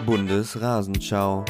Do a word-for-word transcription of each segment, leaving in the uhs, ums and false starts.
Bundesrasenschau.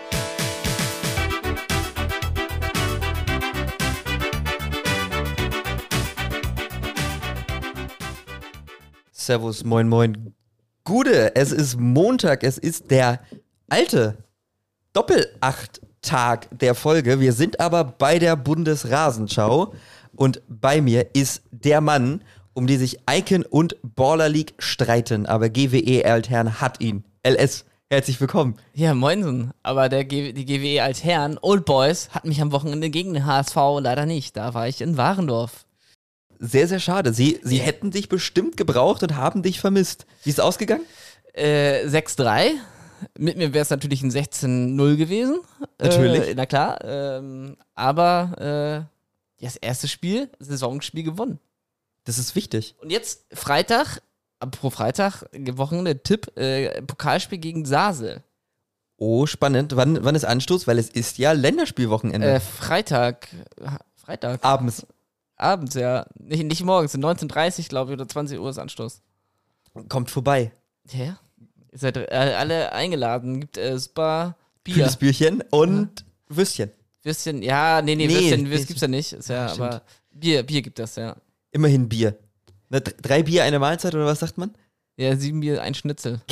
Servus, moin, moin. Gude, es ist Montag, es ist der alte Doppelacht-Tag der Folge. Wir sind aber bei der Bundesrasenschau und bei mir ist der Mann, um die sich Icon und Baller League streiten, aber G W E Altherren hat ihn. L S, herzlich willkommen. Ja, moinsen. Aber der G- die G W E Altherren Old Boys hat mich am Wochenende gegen den H S V leider nicht. Da war ich in Warendorf. Sehr, sehr schade. Sie, sie Ja. hätten dich bestimmt gebraucht und haben dich vermisst. Wie ist es ausgegangen? Äh, sechs drei. Mit mir wäre es natürlich ein sechzehn null gewesen. Natürlich. Äh, na klar. Ähm, aber äh, das erste Spiel, Saisonspiel gewonnen. Das ist wichtig. Und jetzt Freitag, pro Freitag, Wochenende Tipp, äh, Pokalspiel gegen Sasel. Oh, spannend. Wann, wann ist Anstoß? Weil es ist ja Länderspielwochenende. Äh, Freitag. Freitag. Abends. Abends, ja. Nicht, nicht morgens, neunzehn Uhr dreißig, glaube ich, oder zwanzig Uhr ist Anstoß. Kommt vorbei. Ja, ja. Ihr seid äh, alle eingeladen. Gibt äh, super Bier. Kühles Bierchen und Würstchen. Würstchen, ja, nee, nee, Nee, Würstchen, nee. Würstchen gibt's ja nicht. Ist ja, Stimmt. aber Bier, Bier gibt das, ja. Immerhin Bier. Ne, d- drei Bier, eine Mahlzeit oder was sagt man? Ja, sieben Bier, ein Schnitzel.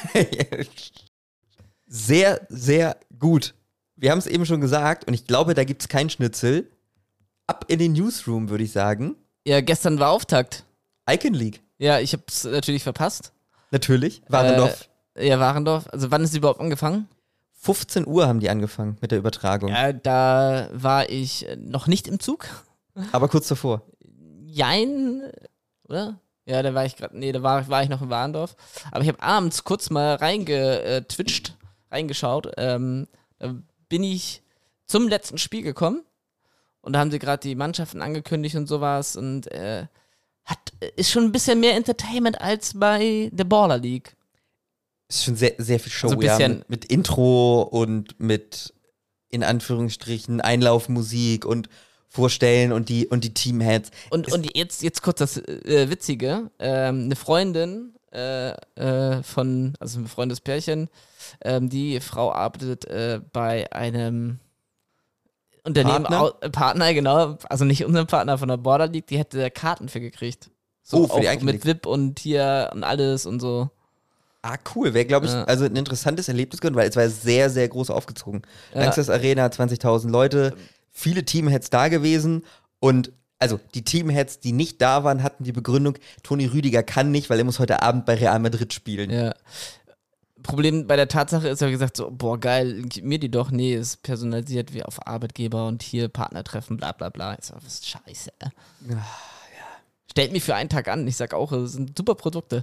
Sehr, sehr gut. Wir haben es eben schon gesagt und ich glaube, da gibt es kein Schnitzel. Ab in den Newsroom, würde ich sagen. Ja, gestern war Auftakt. Icon League. Ja, ich hab's natürlich verpasst. Natürlich. Warendorf. Äh, ja, Warendorf. Also wann ist sie überhaupt angefangen? fünfzehn Uhr haben die angefangen mit der Übertragung. Ja, da war ich äh, noch nicht im Zug. Aber kurz davor. Jein, oder? Ja, da war ich gerade, nee, da war, war ich noch in Warendorf. Aber ich habe abends kurz mal reingetwitcht, reingeschaut. Ähm, da bin ich zum letzten Spiel gekommen und da haben sie gerade die Mannschaften angekündigt und sowas und äh, hat, ist schon ein bisschen mehr Entertainment als bei der Baller League. Ist schon sehr, sehr viel Show, Also ein ja. bisschen- Mit, mit Intro und mit, in Anführungsstrichen, Einlaufmusik und Vorstellen und die, und die Teamheads. Und, und jetzt, jetzt kurz das äh, Witzige. Ähm, eine Freundin äh, äh, von, also ein befreundetes Pärchen, ähm, die Frau arbeitet äh, bei einem Unternehmen, Partner? Au, äh, Partner, genau, also nicht unser Partner von der Border League, die hätte Karten für gekriegt. So Oh, für die auch Icon mit League. V I P und hier und alles und so. Ah, cool. Wäre, glaube ich, Ja. also ein interessantes Erlebnis geworden, weil es war sehr, sehr groß aufgezogen. Ja. Langsess Arena, zwanzigtausend Leute, viele Teamheads da gewesen und also die Teamheads, die nicht da waren, hatten die Begründung, Toni Rüdiger kann nicht, weil er muss heute Abend bei Real Madrid spielen. Ja. Problem bei der Tatsache ist ja gesagt so, boah geil, gib mir die doch, nee, ist personalisiert wie auf Arbeitgeber und hier Partnertreffen, bla bla bla. Ich so, was ist scheiße. Stellt mich für einen Tag an, ich sag auch, es sind super Produkte.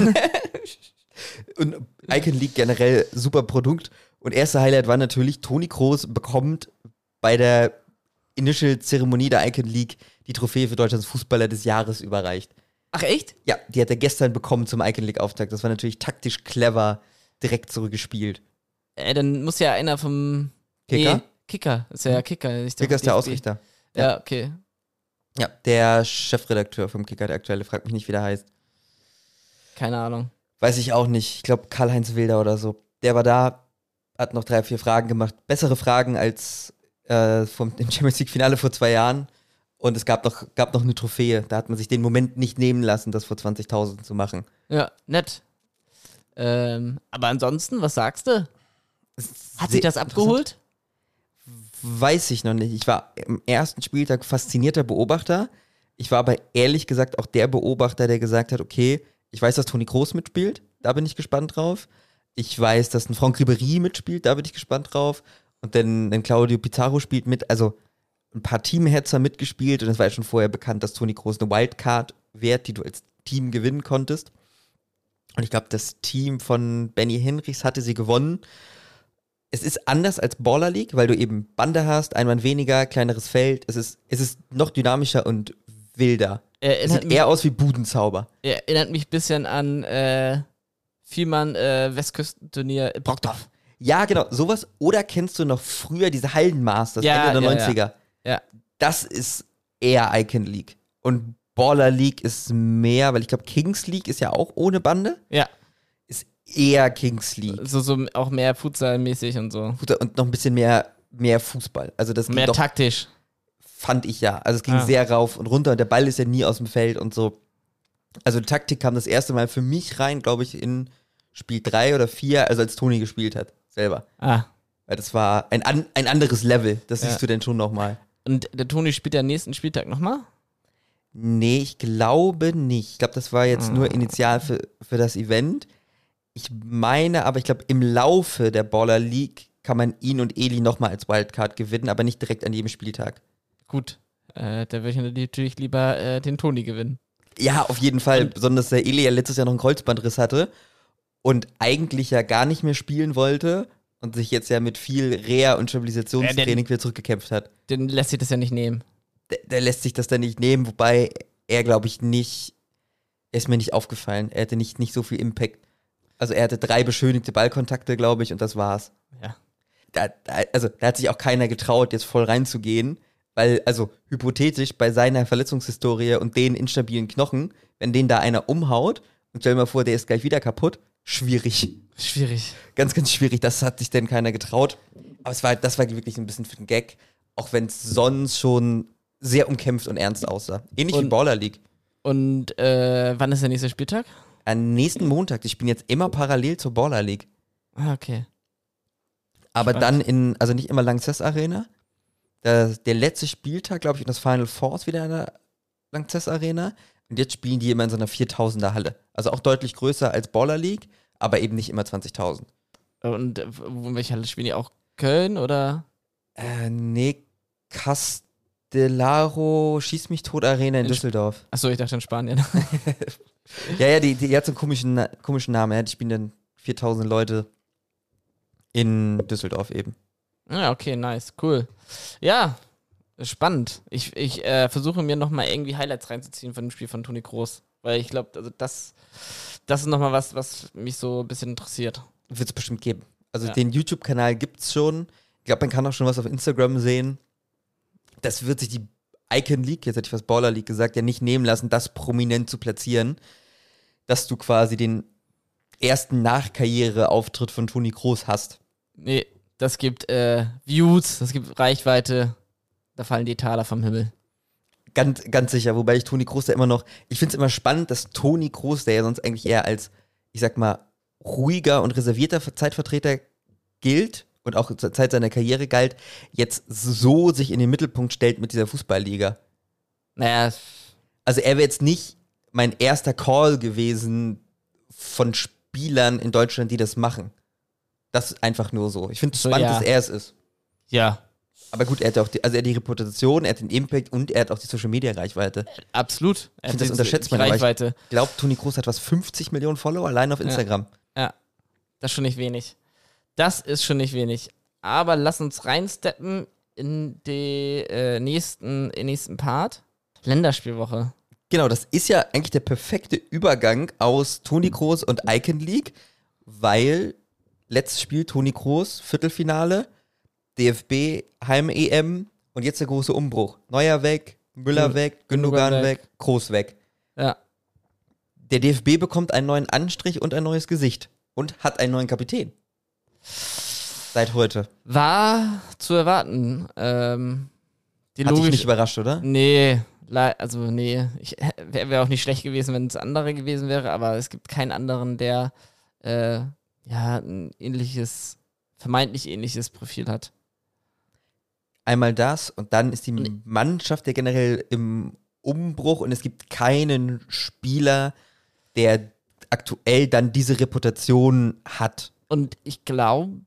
Und Icon League generell super Produkt. Und erster Highlight war natürlich, Toni Kroos bekommt bei der Initial-Zeremonie der Icon League die Trophäe für Deutschlands Fußballer des Jahres überreicht. Ach echt? Ja, die hat er gestern bekommen zum Icon League-Auftakt. Das war natürlich taktisch clever, direkt zurückgespielt. Äh, dann muss ja einer vom Kicker? Nee, Kicker, ist ja Kicker. Ich Kicker ist der D F B. Ausrichter. Ja, okay. Ja, der Chefredakteur vom Kicker, der aktuelle, fragt mich nicht, wie der heißt. Keine Ahnung. Weiß ich auch nicht. Ich glaube, Karl-Heinz Wilder oder so. Der war da, hat noch drei, vier Fragen gemacht. Bessere Fragen als äh, vom, im Champions League-Finale vor zwei Jahren. Und es gab noch, gab noch eine Trophäe. Da hat man sich den Moment nicht nehmen lassen, das vor zwanzigtausend zu machen. Ja, nett. Ähm, aber ansonsten, was sagst du? Hat sich Sehr das abgeholt? Weiß ich noch nicht. Ich war im ersten Spieltag faszinierter Beobachter. Ich war aber ehrlich gesagt auch der Beobachter, der gesagt hat, okay, ich weiß, dass Toni Kroos mitspielt, da bin ich gespannt drauf. Ich weiß, dass ein Franck Ribéry mitspielt, da bin ich gespannt drauf. Und dann ein Claudio Pizarro spielt mit, also ein paar Teamheads haben mitgespielt und es war ja schon vorher bekannt, dass Toni Kroos eine Wildcard währt, die du als Team gewinnen konntest. Und ich glaube, das Team von Benny Henrichs hatte sie gewonnen. Es ist anders als Baller League, weil du eben Bande hast, ein Mann weniger, kleineres Feld. Es ist, es ist noch dynamischer und wilder. Es Erinnert sieht mich, eher aus wie Budenzauber. erinnert mich ein bisschen an äh, Vielmann äh, Westküstenturnier Brockdorf. Ja, genau, sowas. Oder kennst du noch früher diese Hallenmasters, Ja, Ende der ja, neunziger? Ja. Das ist eher Icon League. Und Baller League ist mehr, weil ich glaube, Kings League ist ja auch ohne Bande. Ja. Ist eher Kings League. So, so auch mehr Futsal-mäßig und so. Und noch ein bisschen mehr, mehr Fußball. Also das ging Mehr doch, taktisch. fand ich ja. Also es ging Ah. sehr rauf und runter und der Ball ist ja nie aus dem Feld und so. Also Taktik kam das erste Mal für mich rein, glaube ich, in Spiel drei oder vier, also als Toni gespielt hat, selber. Ah. Weil das war ein, an, ein anderes Level, das Ja. siehst du denn schon nochmal. Und der Toni spielt ja nächsten Spieltag nochmal? Nee, ich glaube nicht. Ich glaube, das war jetzt Ah. nur initial für, für das Event. Ich meine, aber ich glaube, im Laufe der Baller League kann man ihn und Eli nochmal als Wildcard gewinnen, aber nicht direkt an jedem Spieltag. Gut. Äh, da würde ich natürlich lieber äh, den Toni gewinnen. Ja, auf jeden Fall. Und- Besonders der Eli ja letztes Jahr noch einen Kreuzbandriss hatte und eigentlich ja gar nicht mehr spielen wollte und sich jetzt ja mit viel Reha- und Stabilisationstraining wieder zurückgekämpft hat. Den lässt sich das ja nicht nehmen. Der, der lässt sich das dann nicht nehmen, wobei er, glaube ich, nicht, er ist mir nicht aufgefallen. Er hatte nicht, nicht so viel Impact. Also er hatte drei beschönigte Ballkontakte, glaube ich, und das war's. Ja. Da, da, also da hat sich auch keiner getraut, jetzt voll reinzugehen, weil, also hypothetisch bei seiner Verletzungshistorie und den instabilen Knochen, wenn den da einer umhaut und stell dir mal vor, der ist gleich wieder kaputt, schwierig. Schwierig. Ganz, ganz schwierig. Das hat sich denn keiner getraut. Aber es war, das war wirklich ein bisschen für den Gag, auch wenn es sonst schon sehr umkämpft und ernst aussah. Ähnlich wie Und- Baller League. Und äh, wann ist der nächste Spieltag? Am nächsten Montag, ich bin jetzt immer parallel zur Baller League. Ah, okay. Aber Spannend. dann in, also nicht immer Lanxess Arena. Der, der letzte Spieltag, glaube ich, und das Final Four ist wieder in der Lanxess Arena. Und jetzt spielen die immer in so einer viertausender Halle. Also auch deutlich größer als Baller League, aber eben nicht immer zwanzigtausend. Und äh, wo, in welcher Halle spielen die auch? Köln oder? Äh, nee, Castellaro Schieß mich tot Arena in In Sp- Düsseldorf. Achso, ich dachte in Spanien. Ja, ja, die, die, die hat so einen komischen, Na- komischen Namen. Ja. Die spielen dann viertausend Leute in Düsseldorf eben. Ja, okay, nice, cool. Ja, spannend. Ich, ich äh, versuche mir nochmal irgendwie Highlights reinzuziehen von dem Spiel von Toni Kroos. Weil ich glaube, also das, das ist nochmal was, was mich so ein bisschen interessiert. Wird es bestimmt geben. Also Ja. den YouTube-Kanal gibt's schon. Ich glaube, man kann auch schon was auf Instagram sehen. Das wird sich die Icon League, jetzt hätte ich was Baller League gesagt, ja nicht nehmen lassen, das prominent zu platzieren, dass du quasi den ersten Nachkarriere-Auftritt von Toni Kroos hast. Nee, das gibt äh, Views, das gibt Reichweite. Da fallen die Taler vom Himmel. Ganz, ganz sicher, wobei ich Toni Kroos ja immer noch, ich finde es immer spannend, dass Toni Kroos, der ja sonst eigentlich eher als, ich sag mal, ruhiger und reservierter Zeitvertreter gilt und auch zur Zeit seiner Karriere galt, jetzt so sich in den Mittelpunkt stellt mit dieser Fußballliga. Naja, Also er wäre jetzt nicht mein erster Call gewesen von Spielern in Deutschland, die das machen. Das ist einfach nur so. Ich finde es So, spannend, ja. dass er es ist. ja, Aber gut, er hat auch die, also er hat die Reputation, er hat den Impact und er hat auch die Social-Media-Reichweite. absolut. Ich finde, das Die- unterschätzt die man, aber ich Reichweite. Ich glaube, Toni Kroos hat was fünfzig Millionen Follower allein auf Instagram. Ja, das ist schon nicht wenig. Das ist schon nicht wenig. Aber lass uns reinsteppen in den äh, nächsten, in nächsten Part. Länderspielwoche. Genau, das ist ja eigentlich der perfekte Übergang aus Toni Kroos und Icon League, weil letztes Spiel Toni Kroos, Viertelfinale, D F B, Heim-E M und jetzt der große Umbruch. Neuer weg, Müller Gün- weg, Gündogan Gündogan weg, Kroos weg. Ja, Der D F B bekommt einen neuen Anstrich und ein neues Gesicht und hat einen neuen Kapitän. Seit heute. war zu erwarten. Ähm, die Hat dich logisch. nicht überrascht, oder? Nee, le- also nee. Ich wäre wär auch nicht schlecht gewesen, wenn es andere gewesen wäre, aber es gibt keinen anderen, der äh, ja ein ähnliches, vermeintlich ähnliches Profil hat. Einmal das und dann ist die Und- Mannschaft ja generell im Umbruch und es gibt keinen Spieler, der aktuell dann diese Reputation hat. Und ich glaube,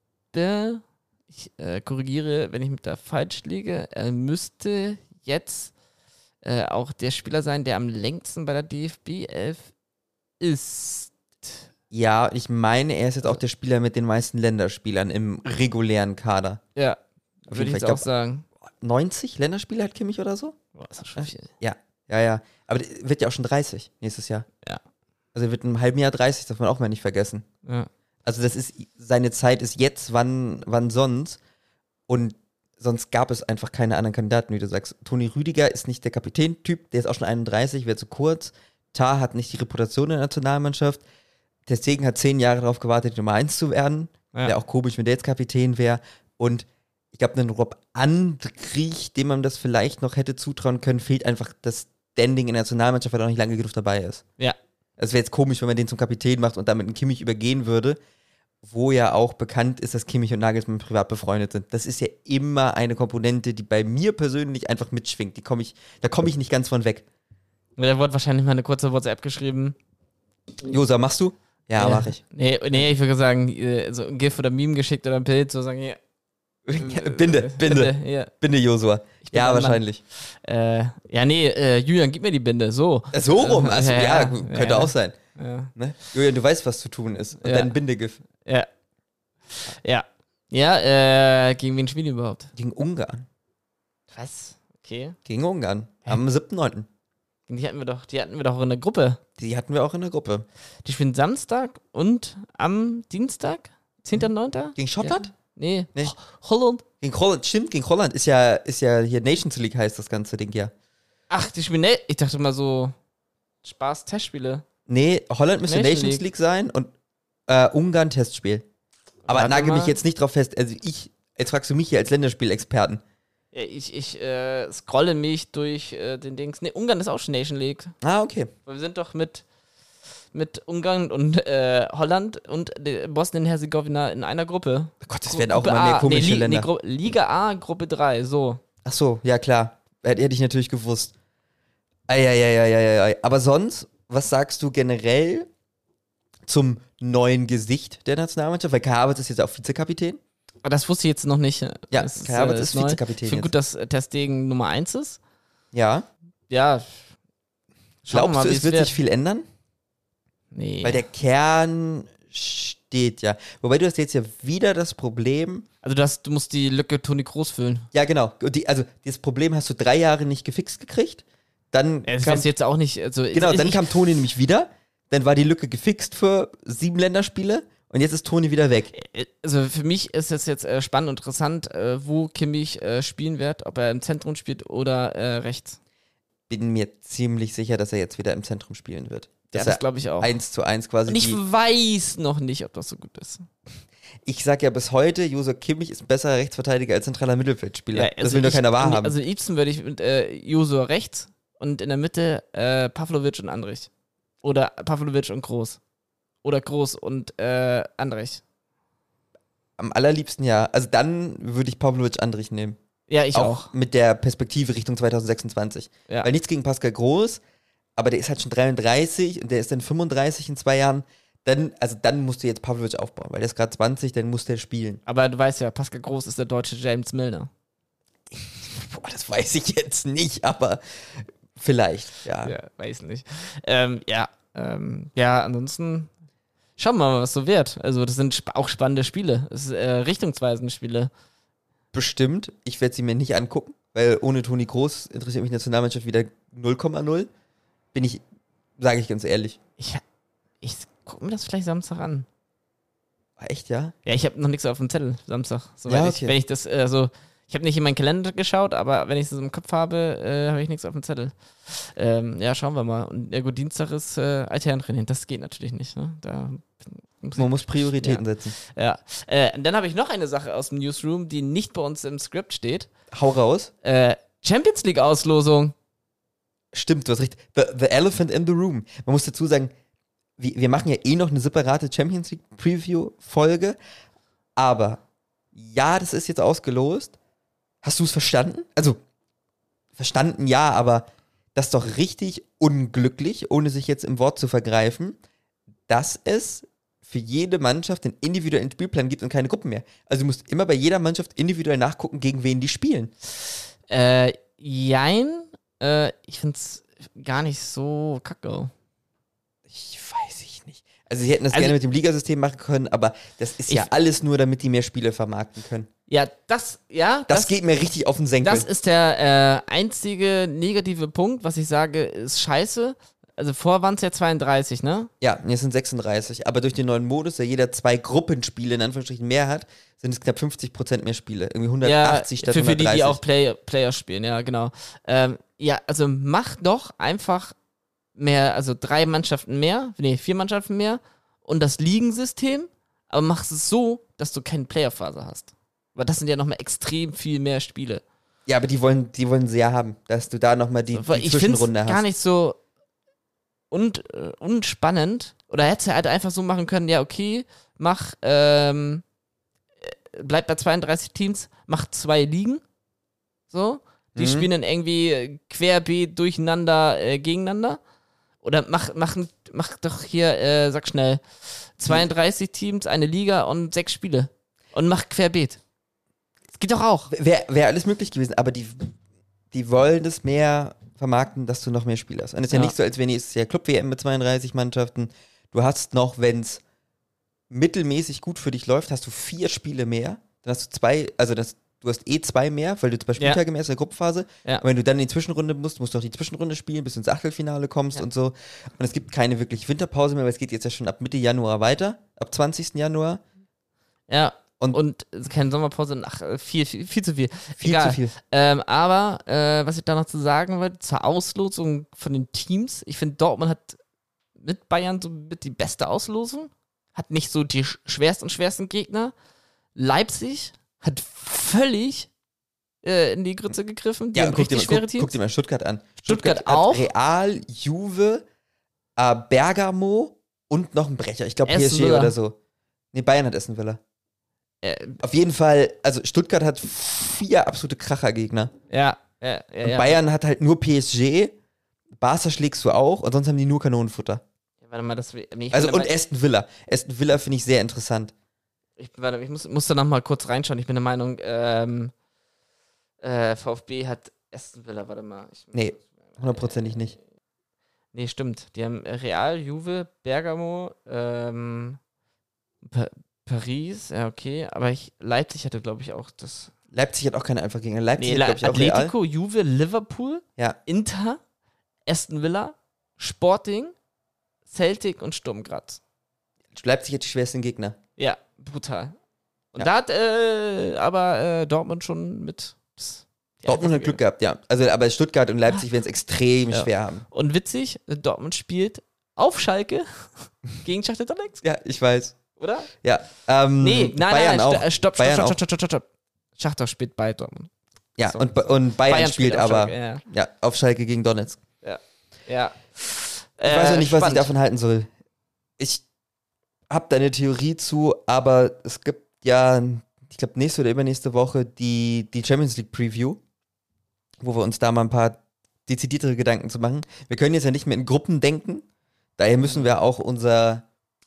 ich äh, korrigiere, wenn ich mit da falsch liege, er müsste jetzt äh, auch der Spieler sein, der am längsten bei der D F B elf ist. Ja, ich meine, er ist jetzt auch der Spieler mit den meisten Länderspielern im regulären Kader. Ja, Auf würde ich jeden jetzt Fall, auch ich sagen. neunzig Länderspiele hat Kimmich oder so? Boah, ist das schon viel. Ja, ja, ja. Aber der wird ja auch schon dreißig nächstes Jahr. Ja. Also er wird in einem halben Jahr dreißig, darf man auch mal nicht vergessen. Ja. Also das ist, seine Zeit ist jetzt, wann, wann sonst. Und sonst gab es einfach keine anderen Kandidaten, wie du sagst. Toni Rüdiger ist nicht der Kapitän-Typ, der ist auch schon einunddreißig, wäre zu kurz. Tah hat nicht die Reputation in der Nationalmannschaft. Der Stegen hat zehn Jahre darauf gewartet, Nummer eins zu werden. Ja. Wäre auch komisch, wenn der jetzt Kapitän wäre. Und ich glaube, einen Rob Andrich, dem man das vielleicht noch hätte zutrauen können, fehlt einfach das Standing in der Nationalmannschaft, weil er noch nicht lange genug dabei ist. Ja. Es wäre jetzt komisch, wenn man den zum Kapitän macht und damit einen Kimmich übergehen würde, wo ja auch bekannt ist, dass Kimmich und Nagelsmann privat befreundet sind. Das ist ja immer eine Komponente, die bei mir persönlich einfach mitschwingt. Die komm ich, da komme ich nicht ganz von weg. Der wurde wahrscheinlich mal eine kurze WhatsApp geschrieben. Josa, machst du? Ja, äh, mach ich. Nee, nee, ich würde sagen, äh, so ein GIF oder Meme geschickt oder ein Bild, so sagen, hier. Binde, Binde, ja. Binde, Josua. Ich bin Ja, ein Mann. wahrscheinlich. Äh, ja, nee, äh, Julian, gib mir die Binde, so. Äh, So rum, also Ja, ja, ja, könnte ja. auch sein. Ja. Ne? Julian, du weißt, was zu tun ist. Und Ja. dann Bindegif. Ja. Ja. Ja, äh, gegen wen spielen die überhaupt? Gegen Ungarn. Was? Okay. Gegen Ungarn. Hä? Am siebten neunten Die hatten wir doch, die hatten wir doch in der Gruppe. Die hatten wir auch in der Gruppe. Die spielen Samstag und am Dienstag? zehnter neunter Gegen Schottland? Ja. Nee. Nee. Ho- Holland. Gegen Holland, stimmt, gegen Holland ist ja, ist ja hier Nations League heißt das ganze Ding ja. Ach, die spielen, ne ich dachte mal so Spaß-Testspiele. Nee, Holland müsste Nation Nations League. League sein und äh, Ungarn Testspiel. Aber Warte nagel mal. mich jetzt nicht drauf fest. Also ich, jetzt fragst du mich hier als Länderspielexperten. Ja, ich ich äh, scrolle mich durch äh, den Dings. Ne, Ungarn ist auch schon Nation League. Ah, okay. Wir sind doch mit, mit Ungarn und äh, Holland und de- Bosnien-Herzegowina in einer Gruppe. Oh Gott, das Gru- werden auch Gruppe immer mehr A. komische nee, Li- Länder. Nee, Gru- Liga A, Gruppe drei, so. Ach so, ja klar. Hätte hätte ich natürlich gewusst. Eieieiei. Aber sonst, was sagst du generell zum neuen Gesicht der Nationalmannschaft? Weil Kai Havertz ist jetzt auch Vizekapitän. Aber das wusste ich jetzt noch nicht. Ja, Das Kai Havertz äh, ist neu. Vizekapitän Ich finde jetzt. gut, dass äh, Ter Stegen Nummer eins ist. Ja. Ja. Schauen wir Glaubst mal, du, wie es wird wird. sich viel ändern? Nee. Weil der Kern steht ja. Wobei du hast jetzt ja wieder das Problem. also das, du musst die Lücke Toni Kroos füllen. Ja, genau. Und Die, also, das Problem hast du drei Jahre nicht gefixt gekriegt. Dann Ja, das kam, ist jetzt auch nicht. Also, genau, ich, dann ich, kam Toni nämlich wieder. Dann war die Lücke gefixt für sieben Länderspiele. Und jetzt ist Toni wieder weg. Also für mich ist es jetzt äh, spannend und interessant, äh, wo Kimmich äh, spielen wird, ob er im Zentrum spielt oder äh, rechts. Bin mir ziemlich sicher, dass er jetzt wieder im Zentrum spielen wird. Ja, Dass das er glaube ich auch. eins zu eins quasi Und ich die, weiß noch nicht, ob das so gut ist. Ich sag ja bis heute, Josua Kimmich ist ein besserer Rechtsverteidiger als zentraler Mittelfeldspieler. Ja, das also will nur ich- keiner wahrhaben. Also am liebsten würde ich mit äh, Josua rechts und in der Mitte äh, Pavlovic und Andrich. Oder Pavlovic und Groß. Oder Groß und äh, Andrich. Am allerliebsten ja. Also dann würde ich Pavlovic Andrich nehmen. Ja, ich auch. Mit der Perspektive Richtung zwanzig sechsundzwanzig. Ja. Weil nichts gegen Pascal Groß, aber der ist halt schon dreiunddreißig und der ist dann fünfunddreißig in zwei Jahren. Dann, also dann musst du jetzt Pavlovic aufbauen, weil der ist gerade zwanzig, dann muss der spielen. Aber du weißt ja, Pascal Groß ist der deutsche James Milner. Boah, das weiß ich jetzt nicht, aber vielleicht, ja. Ja, weiß nicht. Ähm, ja, ähm, ja, ansonsten schauen wir mal, was so wird. Also das sind sp- auch spannende Spiele. Es ist äh, richtungsweisende Spiele. Bestimmt. Ich werde sie mir nicht angucken, weil ohne Toni Kroos interessiert mich die Nationalmannschaft wieder null Komma null. Bin ich, sage ich ganz ehrlich. Ich, ich gucke mir das vielleicht Samstag an. Echt, ja? Ja, ich habe noch nichts auf dem Zettel Samstag. Soweit Ja, ich, okay. wenn ich das, äh, so, ich habe nicht in meinen Kalender geschaut, aber wenn ich es im Kopf habe, äh, habe ich nichts auf dem Zettel. Ähm, ja, schauen wir mal. Und ja gut, Dienstag ist äh, Altherrentraining. Das geht natürlich nicht. Ne? Da muss ich Man muss Prioritäten setzen. Ja. Äh, und dann habe ich noch eine Sache aus dem Newsroom, die nicht bei uns im Skript steht. Hau raus. Äh, Champions League Auslosung. Stimmt, du hast recht. The, the Elephant in the Room. Man muss dazu sagen, wir, wir machen ja eh noch eine separate Champions League Preview-Folge, aber ja, das ist jetzt ausgelost. Hast du es verstanden? Also, verstanden ja, aber das ist doch richtig unglücklich, ohne sich jetzt im Wort zu vergreifen, dass es für jede Mannschaft einen individuellen Spielplan gibt und keine Gruppen mehr. Also du musst immer bei jeder Mannschaft individuell nachgucken, gegen wen die spielen. Äh, jein. Äh, ich find's gar nicht so kacke. Ich weiß ich nicht. Also sie hätten das Also- gerne mit dem Ligasystem machen können, aber das ist ja Ich- alles nur, damit die mehr Spiele vermarkten können. Ja, das, ja, Das, das, geht mir richtig auf den Senkel. das ist der äh, einzige negative Punkt, was ich sage, ist scheiße. Also vorher waren es ja zweiunddreißig, ne? ja, jetzt sind sechsunddreißig. Aber durch den neuen Modus, der jeder zwei Gruppenspiele in Anführungsstrichen mehr hat, sind es knapp fünfzig Prozent mehr Spiele. Irgendwie hundertachtzig ja, statt für, für die, hundertdreißig. die auch Play, Player spielen, ja, genau. Ähm, ja, also mach doch einfach mehr, also drei Mannschaften mehr, nee, vier Mannschaften mehr und das Ligensystem, aber machst es so, dass du keine Playoff-Phase hast. Weil das sind ja nochmal extrem viel mehr Spiele. Ja, aber die wollen, die wollen sie ja haben, dass du da nochmal die, die ich Zwischenrunde hast. gar nicht so und, äh, unspannend. Oder hättest du halt einfach so machen können, ja, okay, mach, ähm, bleib bei zweiunddreißig Teams, mach zwei Ligen. So. Die Mhm. spielen dann irgendwie querbeet durcheinander äh, gegeneinander. Oder mach, mach, mach doch hier, äh, sag schnell, zweiunddreißig Teams, eine Liga und sechs Spiele. Und mach querbeet. Das geht doch auch. Wäre wär alles möglich gewesen, aber die, die wollen das mehr vermarkten, dass du noch mehr Spiele hast. Und es ist ja. Ja. nicht so, als wenn nächstes Jahr Club-W M mit zweiunddreißig Mannschaften. Du hast noch, wenn es mittelmäßig gut für dich läuft, hast du vier Spiele mehr. Dann hast du zwei, also das, du hast eh zwei mehr, weil du zwei Spieltage Ja. mehr hast in der Gruppenphase. Ja. Und wenn du dann in die Zwischenrunde musst, musst du auch die Zwischenrunde spielen, bis du ins Achtelfinale kommst Ja. und so. Und es gibt keine wirklich Winterpause mehr, weil es geht jetzt ja schon ab Mitte Januar weiter, ab zwanzigsten Januar. Ja. Und- Und, keine Sommerpause, ach, viel, viel, viel zu viel. Viel Egal. zu viel. Ähm, aber, äh, was ich da noch zu sagen wollte, zur Auslosung von den Teams, ich finde, Dortmund hat mit Bayern so mit die beste Auslosung, hat nicht so die sch- schwersten und schwersten Gegner. Leipzig hat völlig äh, in die Grütze gegriffen, die Ja, haben und guck dir, richtig mal, schwere guck, Teams. guck dir mal Stuttgart an. Stuttgart hat auch. Real, Juve, äh, Bergamo und noch ein Brecher. Ich glaube P S Aston G Villa. oder so. Nee, Bayern hat Aston Villa. Äh, Auf jeden Fall, also Stuttgart hat vier absolute Krachergegner. ja, ja, ja, Und ja. Bayern hat halt nur P S G, Barca schlägst du auch und sonst haben die nur Kanonenfutter. Warte mal, das, nee, ich Also will und mal- Aston Villa. Aston Villa finde ich sehr interessant. Ich, warte, ich muss, muss da noch mal kurz reinschauen. Ich bin der Meinung, ähm, äh, VfB hat Aston Villa, warte mal. Ich, Nee, hundertprozentig nicht. Nee, stimmt. Die haben Real, Juve, Bergamo, ähm, pa Paris, ja, okay. Aber ich, Leipzig hatte, glaube ich, auch das. Leipzig hat auch keine einfache Gegner. Leipzig Nee, hat, glaube ich, auch Real. Atletico, Juve, Liverpool, Ja. Inter, Aston Villa, Sporting, Celtic und Sturm Graz. Leipzig hat die schwersten Gegner. Ja, brutal. Und Ja. da hat äh, aber äh, Dortmund schon mit. Pss, die Dortmund hat einfache- Glück gehabt, ja. Also, aber Stuttgart und Leipzig werden es extrem Ja. schwer haben. Und witzig, Dortmund spielt auf Schalke gegen Schachtel Donetsk, Ja, ich weiß. oder? Ja. Ähm, Nee, nein, Bayern nein, auch. nein, stopp, stopp, Bayern stopp, auch. stopp, stopp, stopp, stopp. Schachtel spielt bei Dortmund. Ja, So, und, Ba- und Bayern, spielt auf aber Schalke, ja. ja, auf Schalke gegen Donetsk. Ja. Ich weiß noch nicht, was ich spannend. davon halten soll. Ich habe da eine Theorie zu, aber es gibt ja, ich glaube, nächste oder übernächste Woche die, die Champions League Preview, wo wir uns da mal ein paar dezidiertere Gedanken zu machen. Wir können jetzt ja nicht mehr in Gruppen denken, daher müssen wir auch unser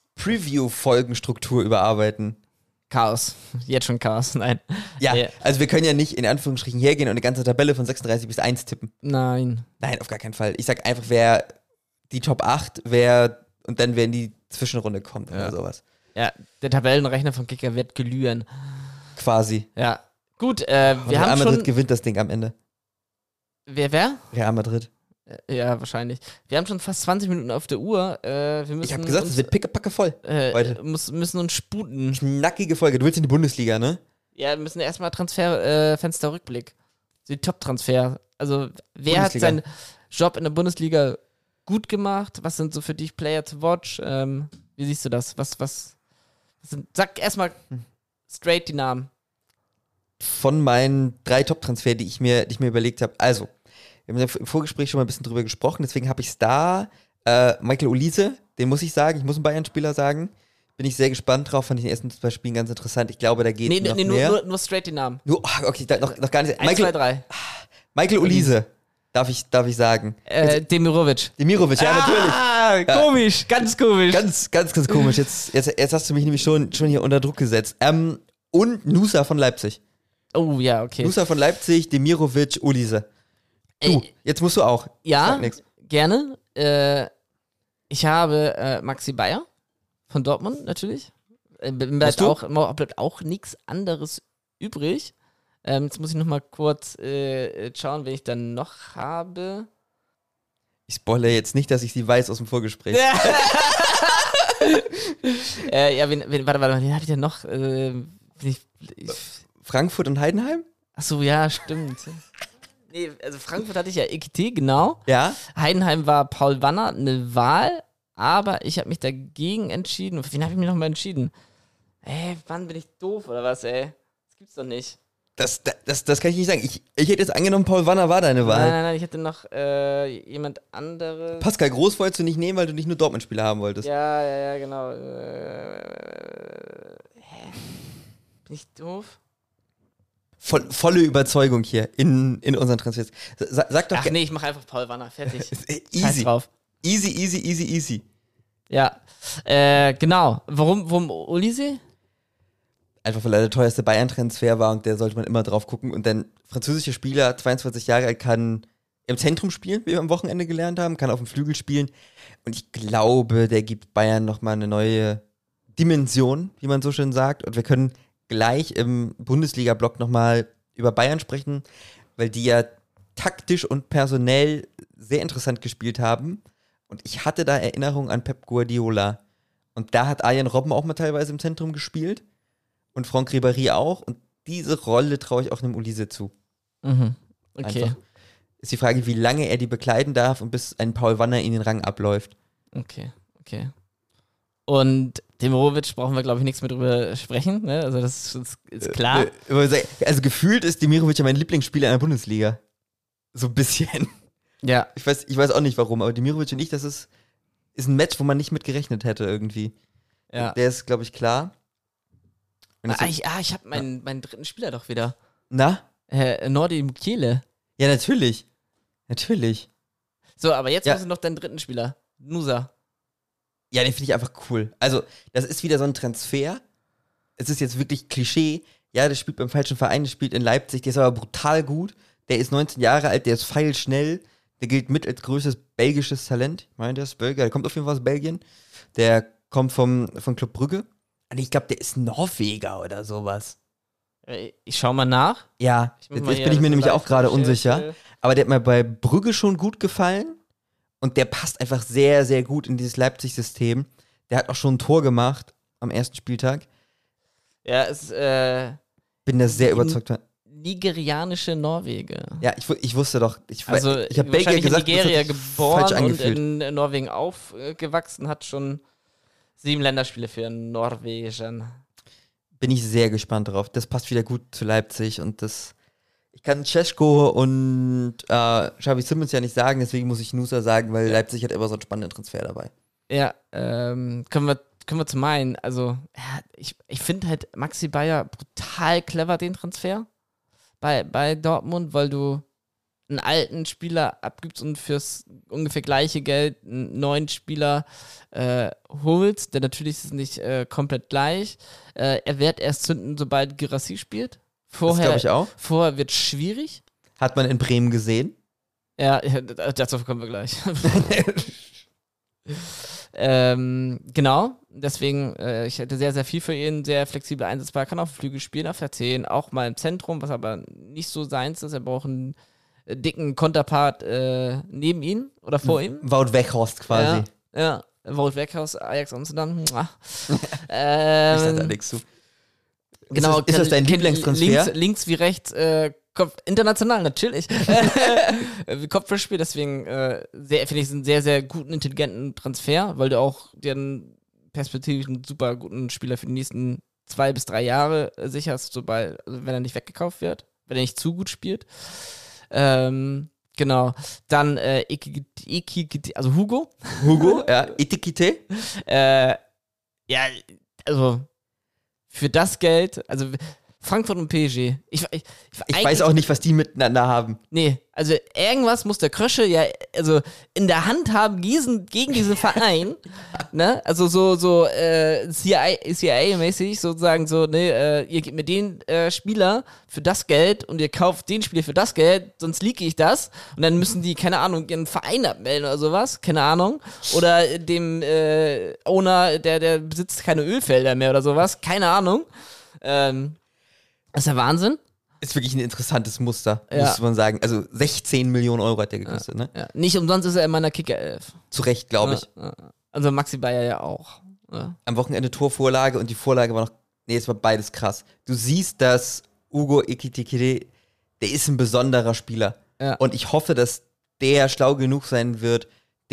Preview-Folgenstruktur überarbeiten. Chaos. Jetzt schon Chaos. Nein. Ja, Ja. also wir können ja nicht in Anführungsstrichen hergehen und eine ganze Tabelle von sechsunddreißig bis eins tippen. Nein. Nein, auf gar keinen Fall. Ich sag einfach, wer die Top acht, wer und dann wer in die Zwischenrunde kommt Ja. oder sowas. Ja, der Tabellenrechner von Kicker wird glühen. Quasi. Ja. Gut, äh, Und wir Real haben Madrid schon. gewinnt das Ding am Ende. Wer, wer? Real Madrid. Äh, Ja, wahrscheinlich. Wir haben schon fast zwanzig Minuten auf der Uhr. Äh, wir müssen Ich habe gesagt, uns, es wird pickepacke voll. äh, heute. muss, müssen uns sputen. Knackige Folge. Du willst in die Bundesliga, ne? Ja, wir müssen erstmal Transferfenster äh, Fenster Rückblick. Die Top-Transfer. Also, wer hat Bundesliga. seinen Job in der Bundesliga gut gemacht? Was sind so für dich Player to watch? Ähm, wie siehst du das? Was, was, was sind, sag erstmal straight die Namen. Von meinen drei Top-Transfer, die ich mir, die ich mir überlegt habe. Also, wir haben ja im Vorgespräch schon mal ein bisschen drüber gesprochen, deswegen habe ich es da. Äh, Michael Olise, den muss ich sagen, ich muss einen Bayern-Spieler sagen. Bin ich sehr gespannt drauf, fand ich in den ersten zwei Spielen ganz interessant. Ich glaube, da geht Nee, noch nee, nur, mehr. nur, nur straight die Namen. Nur, oh, okay, da, noch, noch gar nicht. Eins, Michael, zwei, drei. Michael Olise, darf ich, darf ich sagen. Äh, Demirovic. Demirovic, ja, natürlich. Ah, komisch, ganz komisch. Ganz, ganz, ganz komisch. Jetzt, jetzt, jetzt hast du mich nämlich schon, schon hier unter Druck gesetzt. Ähm, und Nusa von Leipzig. Oh, ja, okay. Nusa von Leipzig, Demirovic, Olise. Du, Ey, jetzt musst du auch. ja, Sag nix. gerne. Äh, ich habe äh, Maxi Bayer von Dortmund natürlich. Äh, bleibt Hast du? auch, mo- bleibt auch nichts anderes übrig. Ähm, jetzt muss ich noch mal kurz äh, schauen, wen ich dann noch habe. Ich spoilere jetzt nicht, dass ich sie weiß aus dem Vorgespräch. äh, ja, wen, wen, warte, warte, wen habe ich denn noch? Äh, wen ich, ich, Frankfurt und Heidenheim? achso, ja, stimmt. Nee, also Frankfurt hatte ich ja E K T, genau. Ja. Heidenheim war Paul Wanner, eine Wahl. aber ich habe mich dagegen entschieden. Für wen habe ich mich nochmal entschieden? Ey, wann bin ich doof oder was, ey? Das gibt's doch nicht. Das, das, das kann ich nicht sagen. Ich, ich hätte jetzt angenommen, Paul Wanner war deine Wahl. Nein, nein, nein, ich hätte noch äh, jemand anderes. Pascal Groß wolltest du nicht nehmen, weil du nicht nur Dortmund-Spieler haben wolltest. Ja, ja, ja, genau. Äh, hä? Bin ich doof? Voll, volle Überzeugung hier in, in unseren Transfers. Sa, sag doch Ach nee, ich mache einfach Paul Wanner, fertig. Scheiß easy. drauf. Easy, easy, easy, easy. Ja, äh, genau. Warum, warum Olise? Einfach weil er der teuerste Bayern-Transfer war und der sollte man immer drauf gucken. Und dann französischer Spieler, zweiundzwanzig Jahre alt, kann im Zentrum spielen, wie wir am Wochenende gelernt haben, kann auf dem Flügel spielen. Und ich glaube, der gibt Bayern nochmal eine neue Dimension, wie man so schön sagt. Und wir können gleich im Bundesliga-Block nochmal über Bayern sprechen, weil die ja taktisch und personell sehr interessant gespielt haben. Und ich hatte da Erinnerungen an Pep Guardiola. Und da hat Arjen Robben auch mal teilweise im Zentrum gespielt. Und Franck Ribéry auch. Und diese Rolle traue ich auch einem Olise zu. Mhm. Okay. Einfach. Ist die Frage, wie lange er die bekleiden darf und bis ein Paul Wanner in den Rang abläuft. Okay, okay. Und Demirovic brauchen wir, glaube ich, nichts mehr drüber sprechen. Ne? Also das ist, ist klar. Also gefühlt ist Demirovic ja mein Lieblingsspieler in der Bundesliga. So ein bisschen. Ja. Ich weiß, ich weiß auch nicht warum, aber Demirovic und ich, das ist, ist ein Match, wo man nicht mit gerechnet hätte irgendwie. Ja. Der ist, glaube ich, klar. Ah, ich, ah, ich habe meinen, meinen dritten Spieler doch wieder. Na? Äh, Nordi Mukiele. Ja, natürlich. Natürlich. So, aber jetzt ja. hast du noch deinen dritten Spieler. Nusa. Ja, den finde ich einfach cool. Also, das ist wieder so ein Transfer. Es ist jetzt wirklich Klischee. Ja, der spielt beim falschen Verein, der spielt in Leipzig, der ist aber brutal gut. Der ist neunzehn Jahre alt, der ist feilschnell. Der gilt mit als größtes belgisches Talent. Ich meine, der ist Belgier, der kommt auf jeden Fall aus Belgien. Der kommt vom, vom Club Brügge. Und ich glaube, der ist Norweger oder sowas. Ich schau mal nach. Ja, jetzt bin ich mir nämlich auch gerade unsicher. Will. Aber der hat mir bei Brügge schon gut gefallen. Und der passt einfach sehr, sehr gut in dieses Leipzig-System. Der hat auch schon ein Tor gemacht am ersten Spieltag. Ja, es äh, bin da sehr überzeugt von. Nigerianische Norweger. Ja, ich, ich wusste doch. Ich, also, ich habe Belgier gesagt, in Nigeria geboren und in Norwegen aufgewachsen, hat schon sieben Länderspiele für Norwegen. Bin ich sehr gespannt drauf. Das passt wieder gut zu Leipzig und das. Ich kann Czesko und äh, Xavi Simons ja nicht sagen, deswegen muss ich Nusa sagen, weil ja. Leipzig hat immer so einen spannenden Transfer dabei. Ja, ähm, können wir, können wir zu meinen. Also, ja, ich, ich finde halt Maxi Bayer brutal clever, den Transfer bei, bei Dortmund, weil du einen alten Spieler abgibst und fürs ungefähr gleiche Geld einen neuen Spieler äh, holst. Der natürlich ist nicht äh, komplett gleich. Äh, er wird erst zünden, sobald Guirassy spielt. Vorher, das glaube ich auch. Vorher wird es schwierig. Hat man in Bremen gesehen. Ja, dazu kommen wir gleich. ähm, genau, deswegen, äh, ich hätte sehr, sehr viel für ihn, sehr flexibel einsetzbar, kann auf Flügel spielen, auf der zehn, auch mal im Zentrum, was aber nicht so seins ist. Er braucht einen äh, dicken Konterpart äh, neben ihm oder vor ihm. Wout Weghorst quasi. Ja, ja. Wout Weghorst, Ajax Amsterdam. ähm, ich sag da nichts zu. Genau, ist das, ist das dein Lieblingstransfer? Links, links wie rechts, äh, Kopf, international natürlich. Kopfballspiel, deswegen äh, sehr, finde ich einen sehr, sehr guten, intelligenten Transfer, weil du auch den perspektivisch einen super guten Spieler für die nächsten zwei bis drei Jahre äh, sicherst, sobald, also wenn er nicht weggekauft wird, wenn er nicht zu gut spielt. Ähm, genau. Dann äh, Iki, Iki, also Hugo. Hugo, ja, Etikette. äh, ja, also für das Geld, also Frankfurt und P S G. Ich, ich, ich, ich weiß auch nicht, was die miteinander haben. Nee, also irgendwas muss der Krösche ja also in der Hand haben gegen, gegen diesen Verein. Ne? Also so, so äh, C I A-mäßig sozusagen so, ne, äh, ihr gebt mir den äh, Spieler für das Geld und ihr kauft den Spieler für das Geld, sonst leake ich das. Und dann müssen die, keine Ahnung, ihren Verein abmelden oder sowas, keine Ahnung. Oder dem äh, Owner, der, der besitzt keine Ölfelder mehr oder sowas, keine Ahnung. Ähm, Das ist ja Wahnsinn. Ist wirklich ein interessantes Muster, ja. muss man sagen. Also sechzehn Millionen Euro hat der gekostet, ja, ne? Ja. Nicht umsonst ist er in meiner Kicker-Elf. Zu Recht, glaube ich. Ja, also Maxi Bayer ja auch. Ja. Am Wochenende Torvorlage und die Vorlage war noch, nee, es war beides krass. Du siehst, dass Hugo Ekitike, der ist ein besonderer Spieler. Ja. Und ich hoffe, dass der schlau genug sein wird, den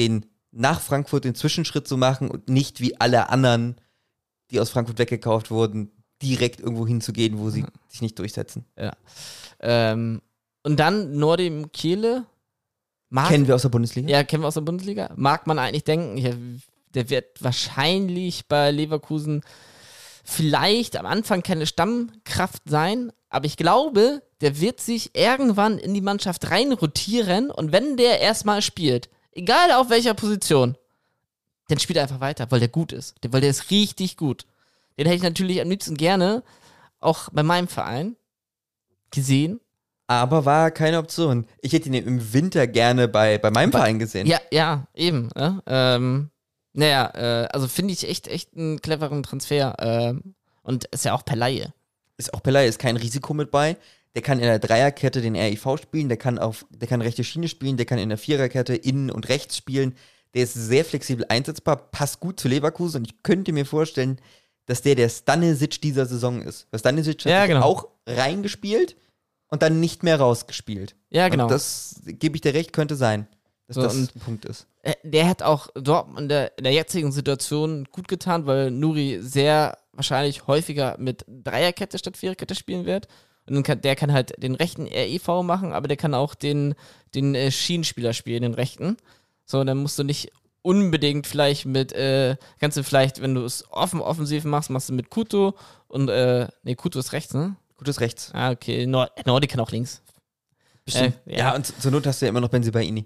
nach Frankfurt den Zwischenschritt zu machen und nicht wie alle anderen, die aus Frankfurt weggekauft wurden, direkt irgendwo hinzugehen, wo sie sich nicht durchsetzen. Ja. Ähm, und dann Nordim Kiele. Mag, Kennen wir aus der Bundesliga? Ja, kennen wir aus der Bundesliga. Mag man eigentlich denken, ja, der wird wahrscheinlich bei Leverkusen vielleicht am Anfang keine Stammkraft sein, aber ich glaube, der wird sich irgendwann in die Mannschaft reinrotieren und wenn der erstmal spielt, egal auf welcher Position, dann spielt er einfach weiter, weil der gut ist. Weil der ist richtig gut. Den hätte ich natürlich am liebsten gerne auch bei meinem Verein gesehen. Aber war keine Option. Ich hätte ihn im Winter gerne bei, bei meinem aber, Verein gesehen. Ja, ja, eben. Ja, ähm, naja, äh, also finde ich echt, echt einen cleveren Transfer. Ähm, und ist ja auch per Laie. Ist auch per Laie, ist kein Risiko mit bei. Der kann in der Dreierkette den R I V spielen, der kann auf, der kann rechte Schiene spielen, der kann in der Viererkette innen und rechts spielen. Der ist sehr flexibel einsetzbar, passt gut zu Leverkusen und ich könnte mir vorstellen, dass der der Stanisic dieser Saison ist. Weil Stanisic hat ja, genau. auch reingespielt und dann nicht mehr rausgespielt. Ja, genau. Und das, gebe ich dir recht, könnte sein, dass so, das ein Punkt ist. Der hat auch Dortmund in der, in der jetzigen Situation gut getan, weil Nuri sehr wahrscheinlich häufiger mit Dreierkette statt Viererkette spielen wird. Und dann kann, der kann halt den rechten R E V machen, aber der kann auch den, den äh, Schienenspieler spielen, den rechten. So, dann musst du nicht unbedingt vielleicht mit, äh, kannst du vielleicht, wenn du es offen offensiv machst, machst du mit Kuto und, äh, nee, Kuto ist rechts, ne? Kuto ist rechts. Ah, okay, Nord Nordi kann auch links. Bestimmt. Äh, ja. ja, und zur Not hast du ja immer noch Benzibaini.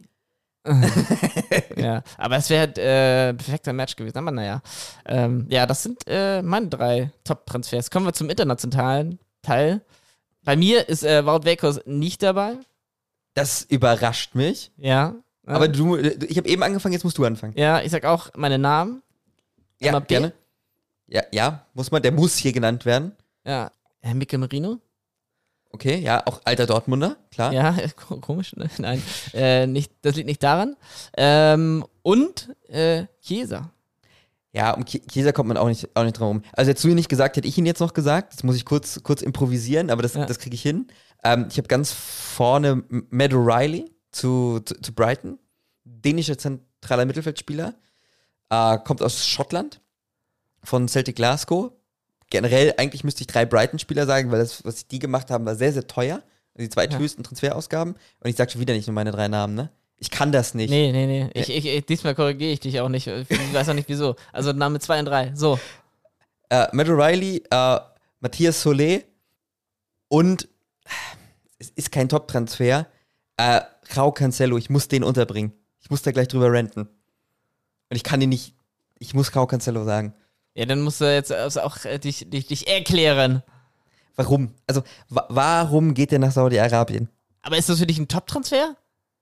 Ja, aber es wäre halt äh, perfekter Match gewesen, aber naja. Ähm, ja, das sind äh, meine drei Top-Transfers. Kommen wir zum internationalen Teil. Bei mir ist äh, Wout Weghorst nicht dabei. Das überrascht mich. Ja. Aber du, ich habe eben angefangen, jetzt musst du anfangen. Ja, ich sag auch meine Namen. Ja, M A P. Gerne. Ja, ja, muss man, der muss hier genannt werden. Ja, Herr Mikel Merino. Okay, ja, auch alter Dortmunder, klar. Ja, komisch, ne? Nein, äh, nicht, das liegt nicht daran. Ähm, und äh, Chiesa. Ja, um Chiesa kommt man auch nicht, auch nicht drum herum. Also hättest du ihn nicht gesagt, hätte ich ihn jetzt noch gesagt. Das muss ich kurz, kurz improvisieren, aber das, ja. das kriege ich hin. Ähm, ich habe ganz vorne Matt O'Reilly zu, zu, zu Brighton. Dänischer zentraler Mittelfeldspieler. Äh, kommt aus Schottland. Von Celtic Glasgow. Generell, eigentlich müsste ich drei Brighton-Spieler sagen, weil das, was die gemacht haben, war sehr, sehr teuer. Die zweithöchsten ja. Transferausgaben. Und ich sage schon wieder nicht nur meine drei Namen, ne? Ich kann das nicht. Nee, nee, nee. Ich, ich, ich, diesmal korrigiere ich dich auch nicht. Ich weiß auch nicht, wieso. Also Name zwei und drei. So. Äh, Matt O'Reilly, äh, Matthias Solé und es ist kein Top-Transfer. Äh, Rau Cancelo, ich muss den unterbringen. Ich muss da gleich drüber ranten. Und ich kann den nicht, ich muss Rau Cancelo sagen. Ja, dann musst du jetzt also auch äh, dich, dich, dich erklären. Warum? Also, wa- warum geht der nach Saudi-Arabien? Aber ist das für dich ein Top-Transfer?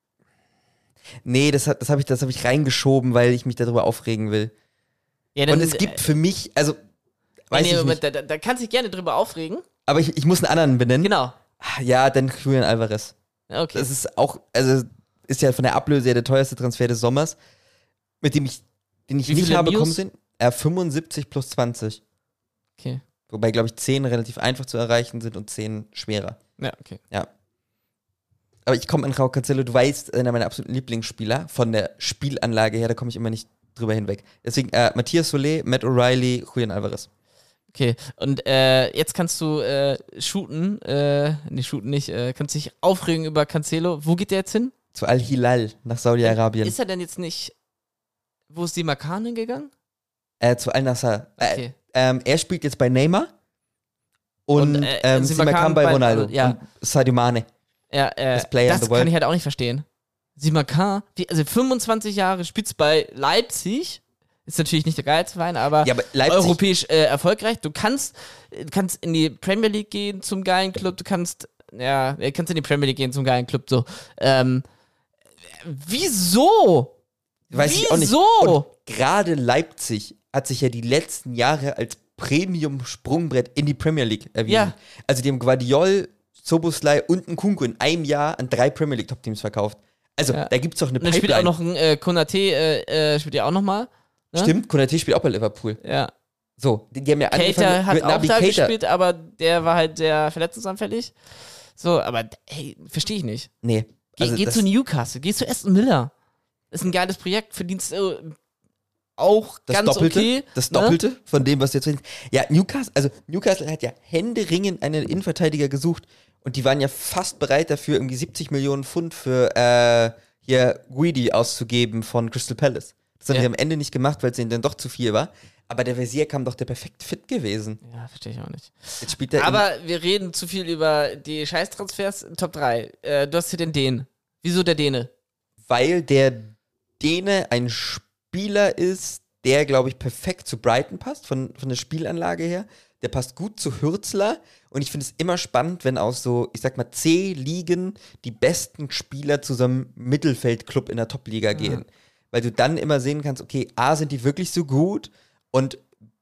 Nee, das, das habe ich, das hab ich reingeschoben, weil ich mich darüber aufregen will. Ja, dann, und es gibt für mich, also, weiß nee, ich nicht. Da, da kannst du dich gerne drüber aufregen. Aber ich, ich muss einen anderen benennen. Genau. Ja, dann Julian Alvarez. Okay. Das ist auch, also, ist ja von der Ablöse ja der teuerste Transfer des Sommers, mit dem ich, den ich Wie nicht habe kommen sehen. Er fünfundsiebzig plus zwanzig. Okay. Wobei, glaube ich, zehn relativ einfach zu erreichen sind und zehn schwerer. Ja, okay. Ja. Aber ich komme an Rau Cancelo, du weißt, einer meiner absoluten Lieblingsspieler. Von der Spielanlage her, da komme ich immer nicht drüber hinweg. Deswegen äh, Matthias Solé, Matt O'Reilly, Julian Alvarez. Okay, und äh, jetzt kannst du äh, shooten, äh, nee, shooten nicht, äh, kannst dich aufregen über Cancelo. Wo geht der jetzt hin? Zu Al-Hilal, nach Saudi-Arabien. Ist er denn jetzt nicht, wo ist die Makan hingegangen? Äh, zu Al-Nassr. Okay. Äh, ähm, er spielt jetzt bei Neymar und, und äh, ähm, Simakan bei, bei Ronaldo ja. und Sadio Mane. Ja, äh, das kann ich halt auch nicht verstehen. Simakan, also fünfundzwanzig Jahre, spielt bei Leipzig, ist natürlich nicht der geilste Verein, aber, ja, aber Leipzig, europäisch äh, erfolgreich. Du kannst, du kannst in die Premier League gehen zum geilen Club, du kannst, ja, du kannst in die Premier League gehen zum geilen Club, so. Ähm, wieso? Weiß wieso? ich auch nicht. Und gerade Leipzig hat sich ja die letzten Jahre als Premium-Sprungbrett in die Premier League erwiesen. Ja. Also die haben Guardiol, Soboslai und Nkunku in einem Jahr an drei Premier League Top-Teams verkauft. Also ja. da gibt's doch eine Pipeline. Und dann spielt auch noch ein äh, Konate, äh, äh, spielt ja auch noch mal. Ne? Stimmt, Konate spielt auch bei Liverpool. Ja. So, die, die haben ja Keita hat mit auch Naby da Keita. gespielt, aber der war halt sehr verletzungsanfällig. So, aber hey, verstehe ich nicht. Nee. Ge also geh zu Newcastle, geh zu Aston Villa. ist ein geiles Projekt, verdienst äh, auch Das ganz Doppelte, okay. das ne? Doppelte von dem, was du jetzt redest. Ja, Newcastle, also Newcastle hat ja händeringend einen Innenverteidiger gesucht und die waren ja fast bereit dafür, irgendwie siebzig Millionen Pfund für äh, hier Guidi auszugeben von Crystal Palace. Das haben Ja. sie am Ende nicht gemacht, weil es ihnen dann doch zu viel war. Aber der Versier kam doch der perfekt fit gewesen. Ja, verstehe ich auch nicht. Jetzt spielt er Aber wir reden zu viel über die Scheißtransfers. Top drei. Äh, du hast hier den Dänen. Wieso der Däne? weil der Däne ein Spieler ist, der, glaube ich, perfekt zu Brighton passt, von, von der Spielanlage her. Der passt gut zu Hürzler. Und ich finde es immer spannend, wenn aus so, ich sag mal, C-Ligen die besten Spieler zu so einem Mittelfeldclub in der Top-Liga gehen. Mhm. Weil du dann immer sehen kannst, okay, A, sind die wirklich so gut und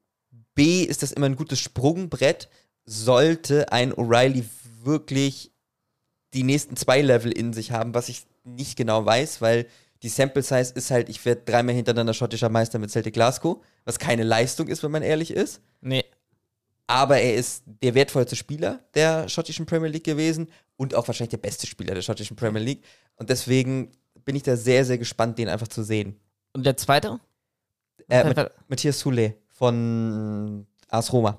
B, ist das immer ein gutes Sprungbrett, sollte ein O'Reilly wirklich die nächsten zwei Level in sich haben, was ich nicht genau weiß, weil die Sample Size ist halt, ich werde dreimal hintereinander schottischer Meister mit Celtic Glasgow, was keine Leistung ist, wenn man ehrlich ist. Nee. Aber er ist der wertvollste Spieler der schottischen Premier League gewesen und auch wahrscheinlich der beste Spieler der schottischen Premier League. Und deswegen bin ich da sehr, sehr gespannt, den einfach zu sehen. Und der zweite? Äh, Was- mit, Matthias Sule von AS Roma.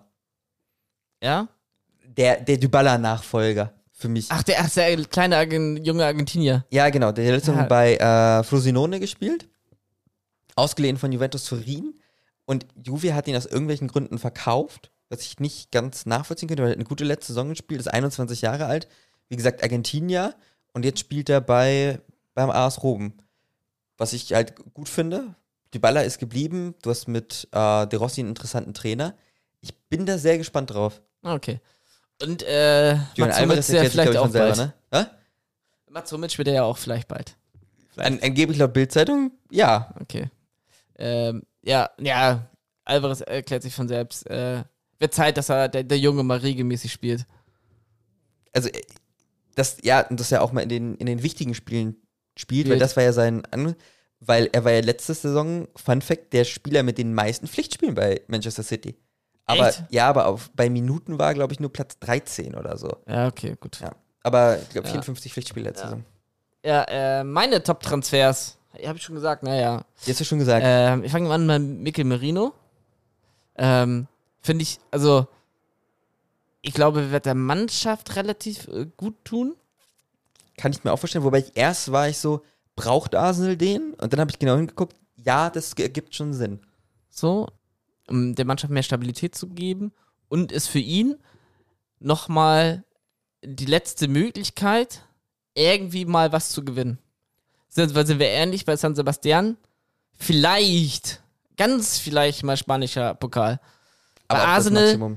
Ja? Der, der Dybala-Nachfolger für mich. Ach, der, ach, der kleine Argen, junge Argentinier. Ja, genau. Der hat letzte Ja. Woche bei äh, Frosinone gespielt. Ausgeliehen von Juventus Turin. Und Juve hat ihn aus irgendwelchen Gründen verkauft, was ich nicht ganz nachvollziehen könnte, weil er hat eine gute letzte Saison gespielt, ist einundzwanzig Jahre alt. Wie gesagt, Argentinier. Und jetzt spielt er bei, beim AS Rom. Was ich halt gut finde. Dybala ist geblieben. Du hast mit äh, De Rossi einen interessanten Trainer. Ich bin da sehr gespannt drauf. Okay. Und äh, Julian Mats Alvarez Hummels ja erklärt sich, vielleicht glaub ich, auch von selber, bald. ne? Hä? Mats Hummels wird er ja auch vielleicht bald. An, angeblich laut Bildzeitung, ja. Okay. Ähm, ja, ja, Alvarez erklärt sich von selbst. Äh, wird Zeit, dass er der, der Junge mal regelmäßig spielt. Also, äh, das, ja, und dass er auch mal in den, in den wichtigen Spielen spielt, weil Spielt. das war ja sein, An weil er war ja letzte Saison, Fun Fact, der Spieler mit den meisten Pflichtspielen bei Manchester City. Aber, Echt? ja, aber auf, bei Minuten war, glaube ich, nur Platz dreizehn oder so. Ja, okay, gut. Ja. Aber, ich glaube, Ja. vierundfünfzig Pflichtspiele letzte Ja. Saison. Ja, äh, meine Top-Transfers. Habe ich schon gesagt, naja. Jetzt hast du schon gesagt. Ähm, ich fange an mit Mikel Merino. Ähm, Finde ich, also, ich glaube, wird der Mannschaft relativ äh, gut tun. Kann ich mir auch vorstellen. Wobei ich erst war ich so, braucht Arsenal den? Und dann habe ich genau hingeguckt, ja, das ergibt schon Sinn. So, um der Mannschaft mehr Stabilität zu geben und ist für ihn nochmal die letzte Möglichkeit, irgendwie mal was zu gewinnen. Sind, weil sind wir ehrlich, bei San Sebastian, vielleicht, ganz vielleicht mal spanischer Pokal. Bei Aber auch das Arsenal, Maximum.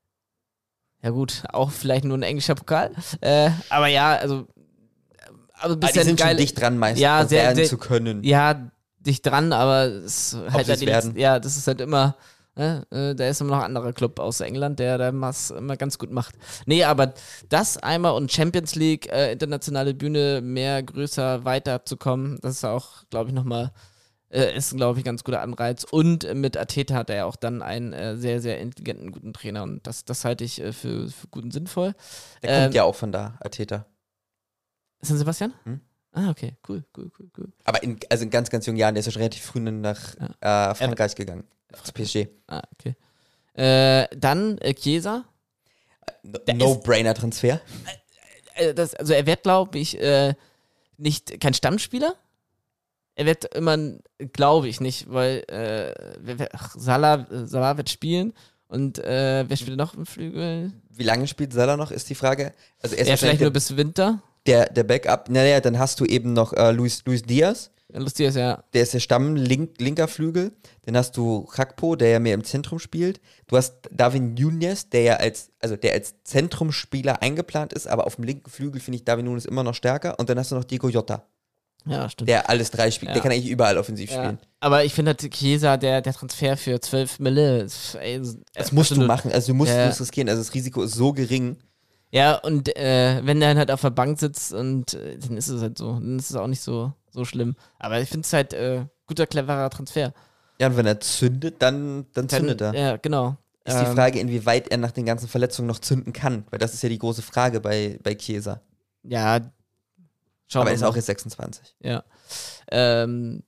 ja gut, auch vielleicht nur ein englischer Pokal. Äh, aber ja, also, also Ah, die bisschen sind geil. schon dicht dran, meistens Ja, sehr- werden sehr- zu können. Ja, dicht dran, aber es ist halt sie ja, es die werden. letzten, ja, das ist halt immer, ne, äh, da ist immer noch ein anderer Club aus England, der da was immer ganz gut macht. Nee, aber das einmal und Champions League, äh, internationale Bühne, mehr, größer, weiter zu kommen, das ist auch, glaube ich, nochmal, äh, ist, glaube ich, ein ganz guter Anreiz. Und äh, mit Arteta hat er ja auch dann einen äh, sehr, sehr intelligenten, guten Trainer und das, das halte ich äh, für, für gut und sinnvoll. Der Ähm, kommt ja auch von da, Arteta. San Sebastian? Hm? Ah, okay, cool, cool, cool, cool. Aber in, also in ganz, ganz jungen Jahren, der ist ja schon relativ früh nach äh, Frankreich gegangen. Zu P S G. Ah, okay. Äh, dann äh, Chiesa. No- Der No-Brainer-Transfer. Äh, das, also er wird, glaube ich, äh, nicht kein Stammspieler. Er wird immer, glaube ich nicht, weil äh, wer, wer, ach, Salah, äh, Salah wird spielen und äh, wer spielt noch im Flügel? Wie lange spielt Salah noch, ist die Frage. Also er ist Ja, wahrscheinlich vielleicht nur der, bis Winter. der, der Backup. Naja, dann hast du eben noch äh, Luis, Luis Diaz. Ja, lustig ist ja. Der ist der Stamm-Link, linker Flügel. Dann hast du Gakpo, der ja mehr im Zentrum spielt. Du hast Darwin Núñez, der ja als, also der als Zentrumsspieler eingeplant ist, aber auf dem linken Flügel finde ich Darwin Núñez immer noch stärker. Und dann hast du noch Diego Jota, Ja, stimmt. der alles drei spielt. Ja. Der kann eigentlich überall offensiv Ja. spielen. Aber ich finde halt Chiesa, der, der Transfer für zwölf Mille, ist, ey, Das musst du machen. Also du musst Ja. es riskieren. Also das Risiko ist so gering. Ja, und äh, wenn der dann halt auf der Bank sitzt und äh, dann ist es halt so. Dann ist es auch nicht so, so schlimm. Aber ich finde es halt äh, guter, cleverer Transfer. Ja, und wenn er zündet, dann, dann Dann, zündet er. Ja, genau. Ist Ähm, die Frage, inwieweit er nach den ganzen Verletzungen noch zünden kann. Weil das ist ja die große Frage bei, bei Chiesa. Ja, schauen Aber er wir ist mal. auch jetzt sechsundzwanzig. Ja. Ähm,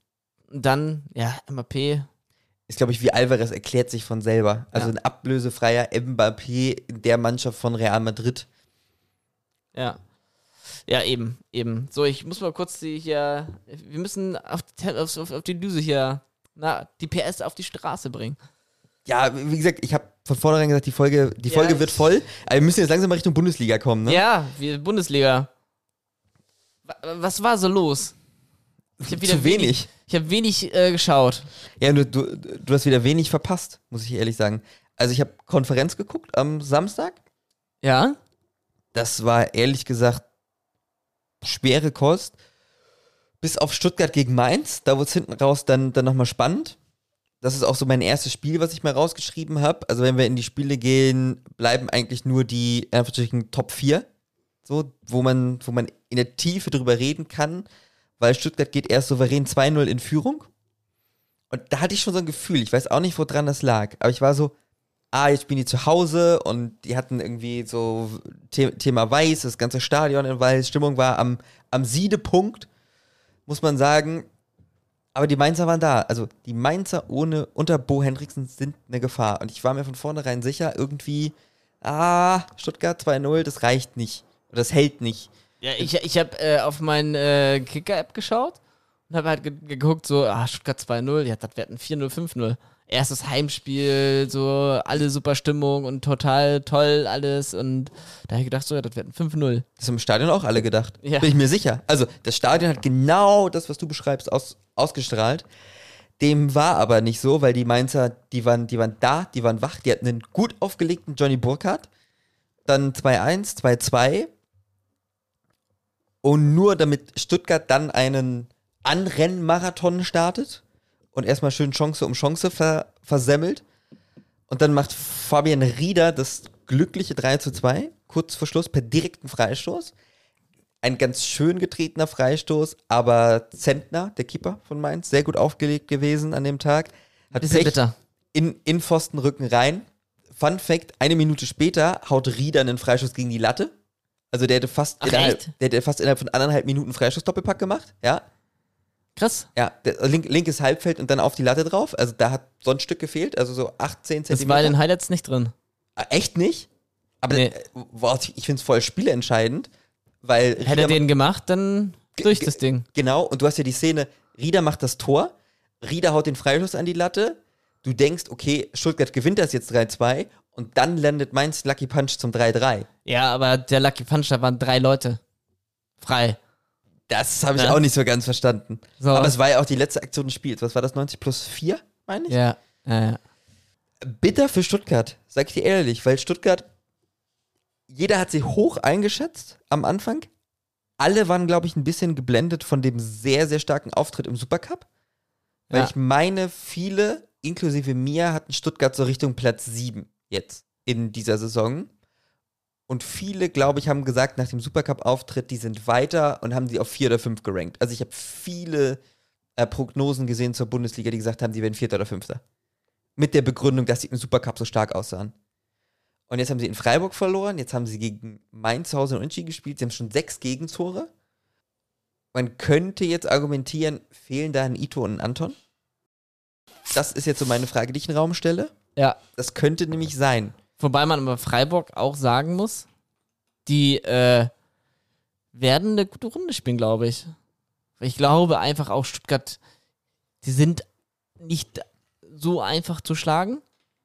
Dann, ja, Mbappé. Ist, glaube ich, wie Alvarez erklärt sich von selber. Also Ja. ein ablösefreier Mbappé in der Mannschaft von Real Madrid. Ja. Ja, eben, eben. So, ich muss mal kurz die hier, wir müssen auf die, auf, auf, auf die Düse hier, na, die P S auf die Straße bringen. Ja, wie gesagt, ich habe von vornherein gesagt, die Folge, die Ja, Folge wird ich- voll. Aber wir müssen jetzt langsam mal Richtung Bundesliga kommen, ne? Ja, wir Bundesliga. Wa- Was war so los? Ich habe wieder Zu wenig. Ich habe wenig äh, geschaut. Ja, du, du, du hast wieder wenig verpasst, muss ich ehrlich sagen. Also ich habe Konferenz geguckt am Samstag. Ja? Das war ehrlich gesagt schwere Kost. Bis auf Stuttgart gegen Mainz. Da wurde es hinten raus dann, dann nochmal spannend. Das ist auch so mein erstes Spiel, was ich mal rausgeschrieben habe. Also wenn wir in die Spiele gehen, bleiben eigentlich nur die in Anführungsstrichen Top vier. So, wo man, wo man in der Tiefe drüber reden kann. Weil Stuttgart geht erst souverän zwei null in Führung. Und da hatte ich schon so ein Gefühl, ich weiß auch nicht, woran das lag, aber ich war so, ah, jetzt spielen die zu Hause und die hatten irgendwie so The- Thema Weiß, das ganze Stadion in Weiß, Stimmung war am, am Siedepunkt, muss man sagen. Aber die Mainzer waren da. Also die Mainzer ohne, unter Bo Hendriksen sind eine Gefahr. Und ich war mir von vornherein sicher, irgendwie, ah, Stuttgart zwei null, das reicht nicht. Oder das hält nicht. Ja, ich, ich habe äh, auf meine äh, Kicker-App geschaut und habe halt ge geguckt, so, ah, Stuttgart zwei null, ja, das wird ein vier null, fünf null. Erstes Heimspiel, so, alle super Stimmung und total toll alles und da habe ich gedacht, so, ja, das wird ein fünf null. Das haben im Stadion auch alle gedacht. Ja. Bin ich mir sicher. Also, das Stadion hat genau das, was du beschreibst, aus, ausgestrahlt. Dem war aber nicht so, weil die Mainzer, die waren, die waren da, die waren wach, die hatten einen gut aufgelegten Johnny Burkhardt. Dann zwei eins, zwei zwei. Und nur damit Stuttgart dann einen Anrennmarathon startet und erstmal schön Chance um Chance ver versemmelt. Und dann macht Fabian Rieder das glückliche drei zu zwei, kurz vor Schluss per direkten Freistoß. Ein ganz schön getretener Freistoß, aber Zentner, der Keeper von Mainz, sehr gut aufgelegt gewesen an dem Tag. Hat Bisschen Pech bitter. in, in Pfostenrücken rein. Fun Fact, eine Minute später haut Rieder einen Freistoß gegen die Latte. Also der hätte fast, Ach, innerhalb, echt? der hätte fast innerhalb von anderthalb Minuten Freistoß-Doppelpack gemacht. Ja, Krass. ja, der, link, linkes Halbfeld und dann auf die Latte drauf. Also da hat so ein Stück gefehlt, also so achtzehn Das war in Zentimeter. den Highlights nicht drin. Ah, echt nicht? Aber Nee. äh, boah, ich finde es voll spielentscheidend, weil Hätte er Rieder den gemacht, dann durch das Ding. Genau, und du hast ja die Szene, Rieder macht das Tor, Rieder haut den Freistoß an die Latte, du denkst, okay, Stuttgart gewinnt das jetzt drei zwei und dann landet Mainz Lucky Punch zum drei drei. Ja, aber der Lucky Punch, da waren drei Leute frei. Das habe ich Ja. auch nicht so ganz verstanden. So. Aber es war ja auch die letzte Aktion des Spiels. Was war das, neunzig plus vier, meine ich? Ja, ja, ja. Bitter für Stuttgart, sag ich dir ehrlich, weil Stuttgart, jeder hat sie hoch eingeschätzt am Anfang. Alle waren, glaube ich, ein bisschen geblendet von dem sehr, sehr starken Auftritt im Supercup. Weil Ja. ich meine, viele, inklusive mir, hatten Stuttgart so Richtung Platz sieben jetzt in dieser Saison. Und viele, glaube ich, haben gesagt, nach dem Supercup-Auftritt, die sind weiter und haben sie auf vier oder fünf gerankt. Also ich habe viele äh, Prognosen gesehen zur Bundesliga, die gesagt haben, sie werden Vierter oder Fünfter. Mit der Begründung, dass sie im Supercup so stark aussahen. Und jetzt haben sie in Freiburg verloren, jetzt haben sie gegen Mainz zu Hause in Unentschieden gespielt, sie haben schon sechs Gegentore. Man könnte jetzt argumentieren, fehlen da ein Ito und ein Anton? Das ist jetzt so meine Frage, die ich in den Raum stelle. Ja. Das könnte nämlich sein. Wobei man aber Freiburg auch sagen muss, die äh, werden eine gute Runde spielen, glaube ich. Ich glaube einfach auch Stuttgart, die sind nicht so einfach zu schlagen.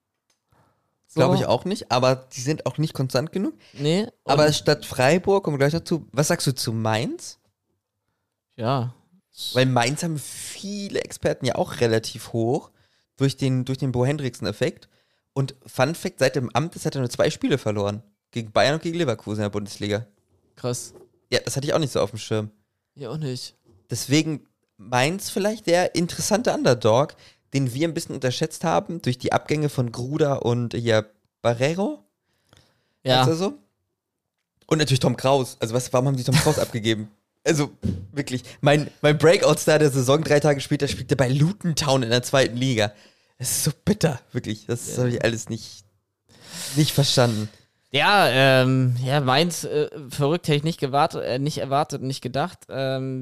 So. Glaube ich auch nicht, aber die sind auch nicht konstant genug. Nee. Aber und- statt Freiburg, kommen wir gleich dazu, was sagst du zu Mainz? ja. Weil Mainz haben viele Experten ja auch relativ hoch durch den, durch den Bo Hendriksen-Effekt. Und Fun Fact, seit dem Amt ist, hat er nur zwei Spiele verloren. Gegen Bayern und gegen Leverkusen in der Bundesliga. Krass. Ja, das hatte ich auch nicht so auf dem Schirm. Ja, auch nicht. Deswegen Mainz vielleicht der interessante Underdog, den wir ein bisschen unterschätzt haben durch die Abgänge von Gruda und hier Barreiro. Ja. Heißt er so? Und natürlich Tom Kraus. Also was, warum haben sie Tom Kraus abgegeben? Also wirklich, mein, mein Breakout-Star der Saison, drei Tage später spielte bei Luton Town in der zweiten Liga. Es ist so bitter, wirklich. Das Ja. habe ich alles nicht, nicht verstanden. Ja, ähm, ja, Mainz, äh, verrückt hätte ich nicht gewartet, äh, nicht erwartet, nicht gedacht. Ähm,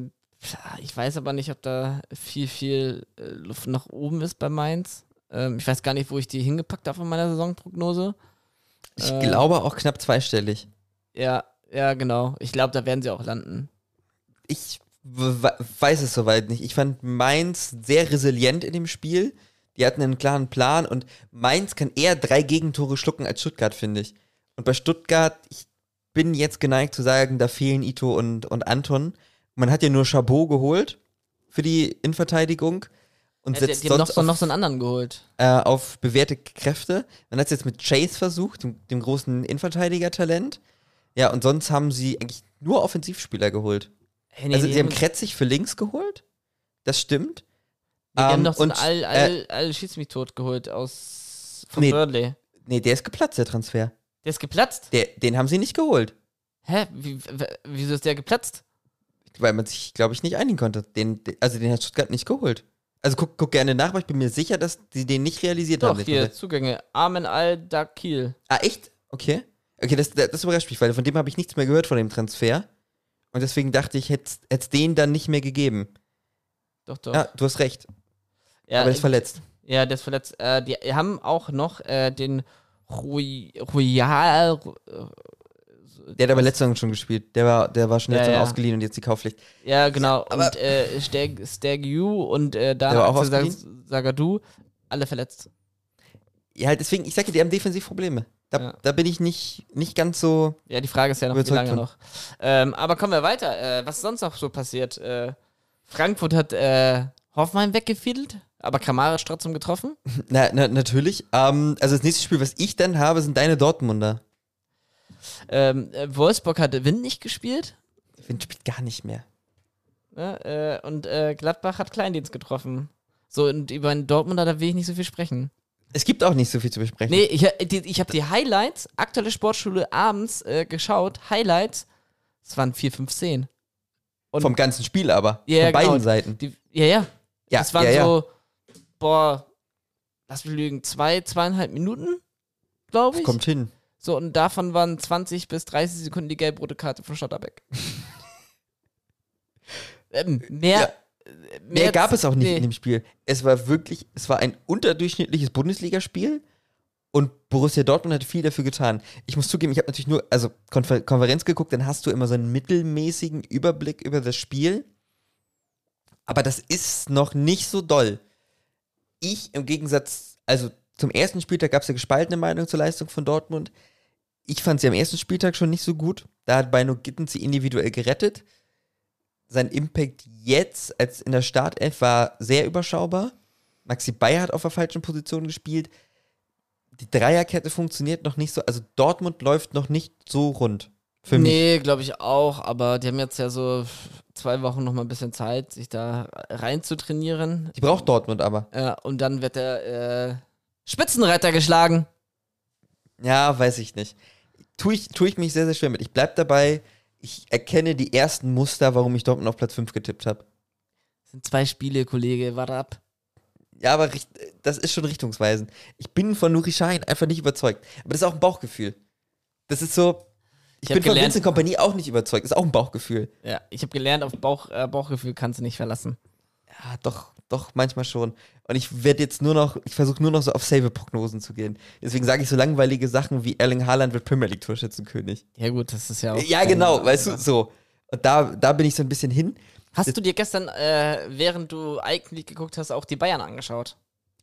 Ich weiß aber nicht, ob da viel, viel äh, Luft nach oben ist bei Mainz. Ähm, ich weiß gar nicht, wo ich die hingepackt habe in meiner Saisonprognose. Ich äh, glaube auch knapp zweistellig. Ja, ja, genau. Ich glaube, da werden sie auch landen. Ich w- weiß es soweit nicht. Ich fand Mainz sehr resilient in dem Spiel. Die hatten einen klaren Plan und Mainz kann eher drei Gegentore schlucken als Stuttgart, finde ich. Und bei Stuttgart, ich bin jetzt geneigt zu sagen, da fehlen Ito und, und Anton. Man hat ja nur Chabot geholt für die Innenverteidigung und Ja, die, setzt die haben noch sonst so, auf, noch so einen anderen geholt. äh, auf bewährte Kräfte. Man hat es jetzt mit Chase versucht, dem, dem großen Innenverteidiger-Talent. Ja, und sonst haben sie eigentlich nur Offensivspieler geholt. Hey, nee, Also die sie haben haben, Kretzig für links geholt. Das stimmt. nee, die haben Ähm, noch so einen und, All, äh, All, All Schieß mich tot geholt aus von Nee. Burnley. Nee, der ist geplatzt, der Transfer. Der ist geplatzt? Der, den haben sie nicht geholt. Hä? Wie, w- wieso ist der geplatzt? Weil man sich, glaube ich, nicht einigen konnte. Den, den- also den hat Stuttgart nicht geholt. Also guck, guck gerne nach, aber ich bin mir sicher, dass sie den nicht realisiert Doch, haben. den hier, Transfer. Zugänge. Armen Al-Dakil. Ah, echt? Okay. Okay, das, das überrascht mich, weil von dem habe ich nichts mehr gehört, von dem Transfer. Und deswegen dachte ich, hätte es den dann nicht mehr gegeben. Doch, doch. Ja, du hast recht. Ja, aber er ist äh, verletzt. Ja, der ist verletzt. Äh, die haben auch noch äh, den Rui- Royal. Äh, Der hat aber letzte Saison schon gespielt. Der war, der war schon Ja, letzte Saison ja. ausgeliehen und jetzt die Kaufpflicht. Ja, genau. aber- und äh, Steg, Steg Yu und äh, Der war Dana auch Axel ausgeliehen? Sagadu, alle verletzt. Ja, halt deswegen, ich sage dir, die haben defensiv Probleme. Da, Ja. da bin ich nicht, nicht ganz so. Ja, die Frage ist ja noch, wie Überzeugt lange von. noch. Ähm, aber kommen wir weiter. Äh, was ist sonst noch so passiert? Äh, Frankfurt hat äh, Hoffenheim weggefiedelt, aber Kramaric trotzdem getroffen. Na, na natürlich. Ähm, also das nächste Spiel, was ich dann habe, sind deine Dortmunder. Ähm, äh, Wolfsburg hat Wind nicht gespielt. Wind spielt gar nicht mehr. Ne? Äh, und äh, Gladbach hat Kleindienst getroffen. So, und über einen Dortmunder, da will ich nicht so viel sprechen. Es gibt auch nicht so viel zu besprechen. Nee, ich, die, ich habe die Highlights, aktuelle Sportschule abends äh, geschaut. Highlights, es waren vier, fünf, zehn. Und Vom ganzen Spiel aber. Ja, Von genau. beiden Seiten. die, ja, ja. Ja, Das waren ja, ja. so, boah, lass mich lügen, zwei, zweieinhalb Minuten, glaube ich. Kommt hin. So, und davon waren zwanzig bis dreißig Sekunden die gelb-rote Karte von Schotterbeck. ähm, mehr, Ja. äh, Mehr mehr gab es auch nicht nee. in dem Spiel. Es war wirklich, es war ein unterdurchschnittliches Bundesligaspiel und Borussia Dortmund hat viel dafür getan. Ich muss zugeben, ich habe natürlich nur, also Konfer Konferenz geguckt, dann hast du immer so einen mittelmäßigen Überblick über das Spiel. Aber das ist noch nicht so doll. Ich im Gegensatz, also zum ersten Spieltag gab es ja gespaltene Meinung zur Leistung von Dortmund. Ich fand sie am ersten Spieltag schon nicht so gut. Da hat Beino Gittens sie individuell gerettet. Sein Impact jetzt als in der Startelf war sehr überschaubar. Maxi Bayer hat auf der falschen Position gespielt. Die Dreierkette funktioniert noch nicht so. Also Dortmund läuft noch nicht so rund. Für mich. Nee, glaube ich auch, aber die haben jetzt ja so zwei Wochen noch mal ein bisschen Zeit, sich da rein zu trainieren. Die braucht Dortmund aber. Ja, und dann wird der äh, Spitzenreiter geschlagen. Ja, weiß ich nicht. Tue ich, tue ich mich sehr, sehr schwer mit. Ich bleib dabei. Ich erkenne die ersten Muster, warum ich Dortmund auf Platz fünf getippt habe. Das sind zwei Spiele, Kollege, warte ab. Ja, aber richt- das ist schon richtungsweisend. Ich bin von Nuri Sahin einfach nicht überzeugt. Aber das ist auch ein Bauchgefühl. Das ist so. Ich, Ich hab bin von gelernt- Vincent Kompanie auch nicht überzeugt. Das ist auch ein Bauchgefühl. Ja, ich habe gelernt, auf Bauch, äh, Bauchgefühl kannst du nicht verlassen. Ja, doch, doch, manchmal schon. Und ich werde jetzt nur noch, ich versuche nur noch so auf Save-Prognosen zu gehen. Deswegen sage ich so langweilige Sachen wie Erling Haaland wird Premier League-Torschützenkönig. Ja gut, das ist ja auch... Ja, genau, weißt du, so. Und da, da bin ich so ein bisschen hin. Hast du dir gestern, äh, während du Icon League geguckt hast, auch die Bayern angeschaut?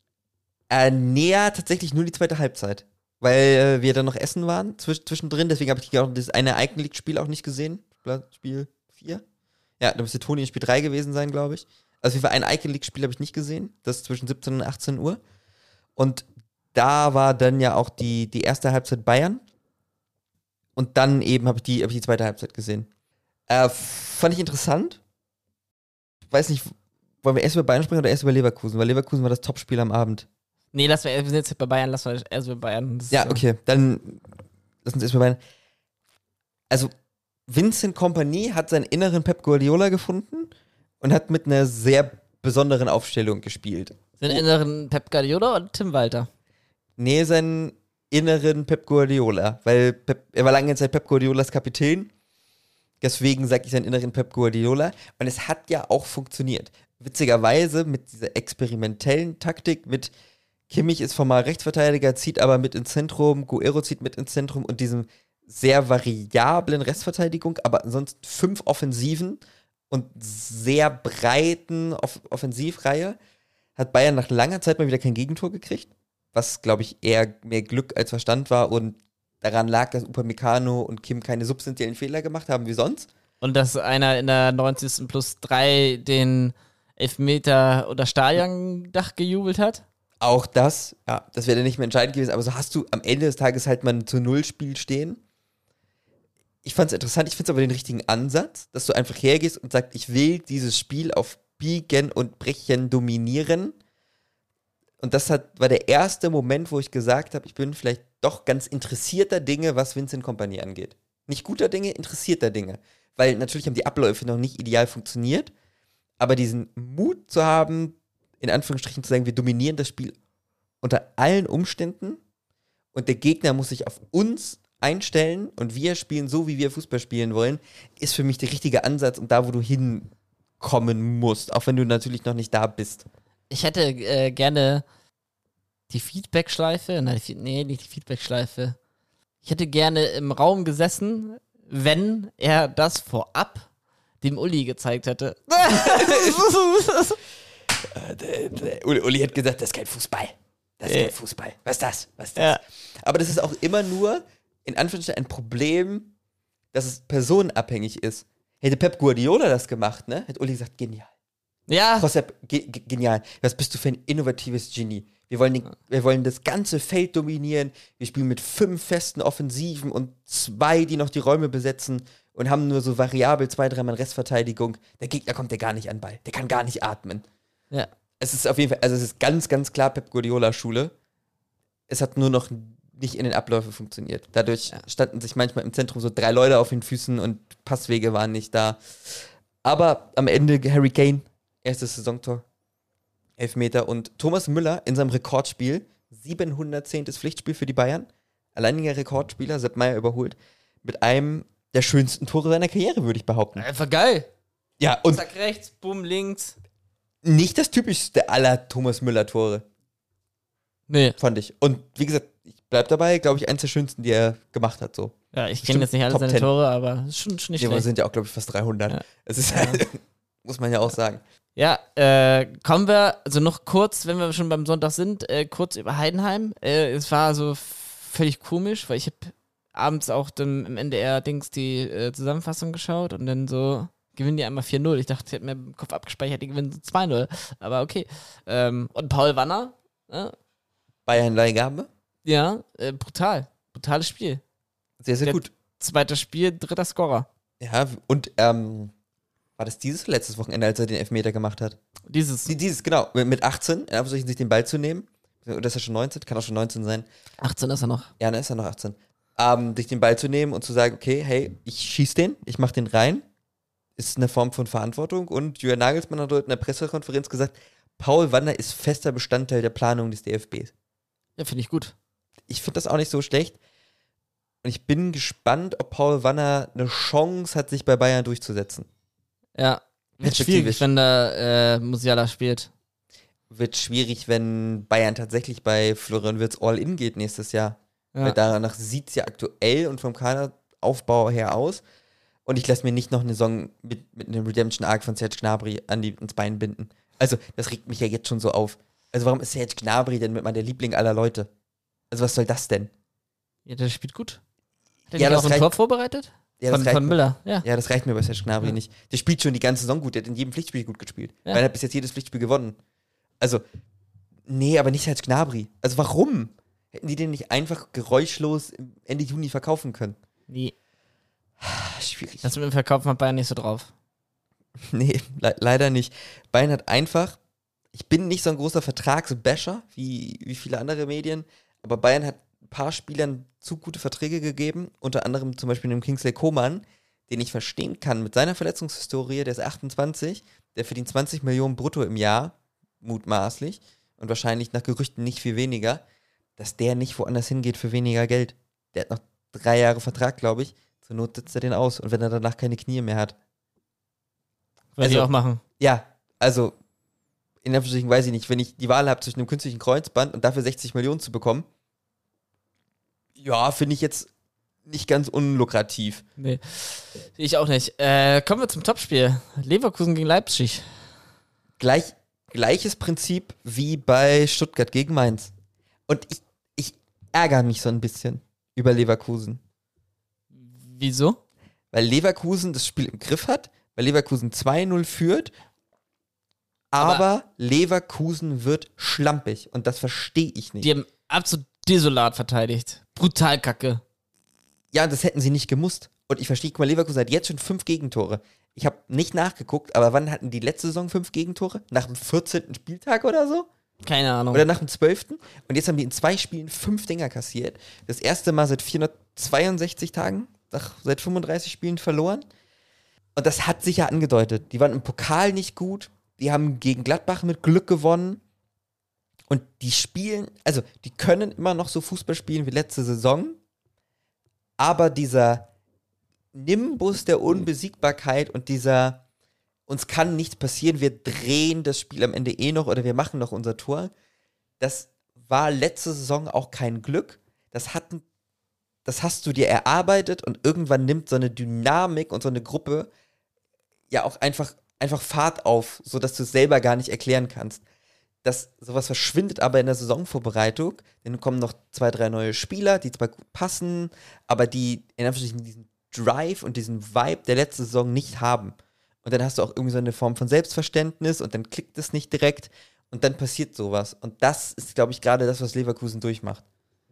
Äh, näher tatsächlich nur die zweite Halbzeit. Weil äh, wir dann noch essen waren zwisch zwischendrin. Deswegen habe ich auch das eine Icon League-Spiel auch nicht gesehen. Spiel vier? Ja, da müsste Toni in Spiel drei gewesen sein, glaube ich. Also auf jeden Fall ein Icon League-Spiel habe ich nicht gesehen. Das ist zwischen siebzehn und achtzehn Uhr. Und da war dann ja auch die, die erste Halbzeit Bayern. Und dann eben habe ich, die, hab ich die zweite Halbzeit gesehen. Äh, fand ich interessant. Ich weiß nicht, wollen wir erst über Bayern sprechen oder erst über Leverkusen? Weil Leverkusen war das Topspiel am Abend. Nee, lass wir, wir sind jetzt bei Bayern, lass wir erst bei Bayern. Das ist Ja, so- okay, dann lass uns erstmal Bayern. Also, Vincent Kompany hat seinen inneren Pep Guardiola gefunden und hat mit einer sehr besonderen Aufstellung gespielt. Den inneren Pep Guardiola oder Tim Walter? Nee, seinen inneren Pep Guardiola, weil Pep, er war lange Zeit Pep Guardiolas Kapitän Deswegen sage ich seinen inneren Pep Guardiola. Und es hat ja auch funktioniert. Witzigerweise mit dieser experimentellen Taktik, mit Kimmich ist formal Rechtsverteidiger, zieht aber mit ins Zentrum, Guerrero zieht mit ins Zentrum und diesem sehr variablen Restverteidigung, aber ansonsten fünf Offensiven und sehr breiten Off- Offensivreihe, hat Bayern nach langer Zeit mal wieder kein Gegentor gekriegt, was, glaube ich, eher mehr Glück als Verstand war und daran lag, dass Upamecano und Kim keine substanziellen Fehler gemacht haben wie sonst. Und dass einer in der neunzigsten plus drei den Elfmeter oder Stadiondach gejubelt hat? Auch das, ja, das wäre dann nicht mehr entscheidend gewesen, aber so hast du am Ende des Tages halt mal ein zu Null Spiel stehen. Ich fand es interessant, ich finde es aber den richtigen Ansatz, dass du einfach hergehst und sagst, ich will dieses Spiel auf Biegen und Brechen dominieren. Und das hat, war der erste Moment, wo ich gesagt habe, ich bin vielleicht doch ganz interessierter Dinge, was Vincent Kompany angeht. Nicht guter Dinge, interessierter Dinge. Weil natürlich haben die Abläufe noch nicht ideal funktioniert, aber diesen Mut zu haben, in Anführungsstrichen zu sagen, wir dominieren das Spiel unter allen Umständen und der Gegner muss sich auf uns einstellen und wir spielen so, wie wir Fußball spielen wollen, ist für mich der richtige Ansatz und da, wo du hinkommen musst, auch wenn du natürlich noch nicht da bist. Ich hätte äh, gerne die Feedback-Schleife, nein, die, nee, nicht die Feedback-Schleife. Ich hätte gerne im Raum gesessen, wenn er das vorab dem Uli gezeigt hätte. äh, der Uli, Uli hat gesagt, das ist kein Fußball. Das ist Äh. kein Fußball. Was ist das? Was ist das? Ja. Aber das ist auch immer nur, in Anführungsstrichen, ein Problem, dass es personenabhängig ist. Hätte Pep Guardiola das gemacht, ne? Hätte Uli gesagt, genial. Ja, Josep, ge- ge- genial. Was bist du für ein innovatives Genie? Wir wollen, den, wir wollen das ganze Feld dominieren. Wir spielen mit fünf festen Offensiven und zwei, die noch die Räume besetzen und haben nur so variabel zwei, dreimal Restverteidigung. Der Gegner kommt ja gar nicht an den Ball. Der kann gar nicht atmen. ja. Es ist auf jeden Fall, also es ist ganz, ganz klar Pep Guardiola-Schule. Es hat nur noch nicht in den Abläufen funktioniert. Dadurch Ja. standen sich manchmal im Zentrum so drei Leute auf den Füßen und Passwege waren nicht da. Aber am Ende Harry Kane, erstes Saisontor, Elfmeter und Thomas Müller in seinem Rekordspiel, siebenhundertzehntes Pflichtspiel für die Bayern, alleiniger Rekordspieler, Sepp Maier überholt, mit einem der schönsten Tore seiner Karriere, würde ich behaupten. Einfach geil. Ja, und Zack rechts, bumm links. nicht das typischste aller Thomas Müller-Tore, Nee. fand ich. Und wie gesagt, ich bleib dabei, glaube ich, eins der schönsten, die er gemacht hat, so. Ja, ich Bestimmt kenne jetzt nicht alle Top seine zehn. Tore, aber ist schon, schon nicht Ja, aber schlecht. sind ja auch, glaube ich, fast dreihundert. Ja. Es ist halt, muss man ja auch sagen. Ja, äh, kommen wir, also noch kurz, wenn wir schon beim Sonntag sind, äh, kurz über Heidenheim. Äh, es war so völlig komisch, weil ich habe abends auch dann im N D R-Dings die äh, Zusammenfassung geschaut und dann so gewinnen die einmal vier null. Ich dachte, ich hätte mir im Kopf abgespeichert, die gewinnen so zwei null. Aber okay. Ähm, und Paul Wanner, äh, Bayern-Leihgabe, ja, äh, brutal. Brutales Spiel. sehr, sehr Der- gut. Zweites Spiel, dritter Scorer. Ja, und ähm, war das dieses oder letztes Wochenende, als er den Elfmeter gemacht hat? Dieses Die- Dieses, genau, mit achtzehn, er versucht sich den Ball zu nehmen. Oder ist er schon neunzehn? Kann auch schon neunzehn sein. achtzehn ist er noch. Ja, dann ist er noch achtzehn. Ähm, sich den Ball zu nehmen und zu sagen, okay, hey, ich schieß den, ich mach den rein, ist eine Form von Verantwortung. Und Julian Nagelsmann hat heute in der Pressekonferenz gesagt, Paul Wanner ist fester Bestandteil der Planung des D F Bs. Ja, finde ich gut. Ich finde das auch nicht so schlecht. Und ich bin gespannt, ob Paul Wanner eine Chance hat, sich bei Bayern durchzusetzen. Ja. Wird Perspektivisch. schwierig, wenn da äh, Musiala spielt. Wird schwierig, wenn Bayern tatsächlich bei Florian Wirtz All-In geht nächstes Jahr. Ja. Weil danach sieht es ja aktuell und vom Kaderaufbau her aus. Und ich lasse mir nicht noch eine Saison mit, mit einem Redemption-Arc von Serge Gnabry an die, ins Bein binden. Also, das regt mich ja jetzt schon so auf. Also, warum ist Serge Gnabry denn mit mal der Liebling aller Leute? Also, was soll das denn? Ja, der spielt gut. Hat er Ja, nicht das auch ein reicht- Tor vorbereitet? Ja, von das reicht von mir. Müller, ja. Ja, das reicht mir bei Serge Gnabry Ja. nicht. Der spielt schon die ganze Saison gut. Der hat in jedem Pflichtspiel gut gespielt. Ja. Weil er hat bis jetzt jedes Pflichtspiel gewonnen. Also, nee, aber nicht Serge Gnabry. Also, warum? Hätten die den nicht einfach geräuschlos Ende Juni verkaufen können? Wie? Ah, schwierig. Das mit dem Verkaufen hat Bayern nicht so drauf. Nee, le leider nicht. Bayern hat einfach, ich bin nicht so ein großer Vertragsbasher wie, wie viele andere Medien, aber Bayern hat ein paar Spielern zu gute Verträge gegeben, unter anderem zum Beispiel dem Kingsley Coman, den ich verstehen kann mit seiner Verletzungshistorie, der ist achtundzwanzig, der verdient zwanzig Millionen brutto im Jahr, mutmaßlich, und wahrscheinlich nach Gerüchten nicht viel weniger, dass der nicht woanders hingeht für weniger Geld. Der hat noch drei Jahre Vertrag, glaube ich, Zur Not setzt er den aus. Und wenn er danach keine Knie mehr hat. Würde Also- ich auch machen. Ja, also in der Versicherung weiß ich nicht, wenn ich die Wahl habe zwischen einem künstlichen Kreuzband und dafür sechzig Millionen zu bekommen, ja, finde ich jetzt nicht ganz unlukrativ. Nee, ich auch nicht. Äh, kommen wir zum Topspiel. Leverkusen gegen Leipzig. Gleich, gleiches Prinzip wie bei Stuttgart gegen Mainz. Und ich, ich ärgere mich so ein bisschen über Leverkusen. Wieso? Weil Leverkusen das Spiel im Griff hat, weil Leverkusen zwei null führt, aber, Aber- Leverkusen wird schlampig und das verstehe ich nicht. Die haben absolut desolat verteidigt. Brutal kacke. Ja, das hätten sie nicht gemusst. Und ich verstehe, guck mal, Leverkusen hat jetzt schon fünf Gegentore. Ich habe nicht nachgeguckt, aber wann hatten die letzte Saison fünf Gegentore? Nach dem vierzehnten Spieltag oder so? Keine Ahnung. Oder nach dem zwölften? Und jetzt haben die in zwei Spielen fünf Dinger kassiert. Das erste Mal seit vierhundertzweiundsechzig Tagen, nach, seit fünfunddreißig Spielen verloren. Und das hat sich ja angedeutet. Die waren im Pokal nicht gut. Die haben gegen Gladbach mit Glück gewonnen. Und die spielen, also die können immer noch so Fußball spielen wie letzte Saison. Aber dieser Nimbus der Unbesiegbarkeit und dieser, uns kann nichts passieren, wir drehen das Spiel am Ende eh noch oder wir machen noch unser Tor, das war letzte Saison auch kein Glück. Das hatten, das hast du dir erarbeitet und irgendwann nimmt so eine Dynamik und so eine Gruppe ja auch einfach, einfach Fahrt auf, sodass du es selber gar nicht erklären kannst. Das, sowas verschwindet aber in der Saisonvorbereitung, dann kommen noch zwei, drei neue Spieler, die zwar gut passen, aber die in Anführungsstrichen diesen Drive und diesen Vibe der letzten Saison nicht haben. Und dann hast du auch irgendwie so eine Form von Selbstverständnis und dann klickt es nicht direkt und dann passiert sowas. Und das ist, glaube ich, gerade das, was Leverkusen durchmacht.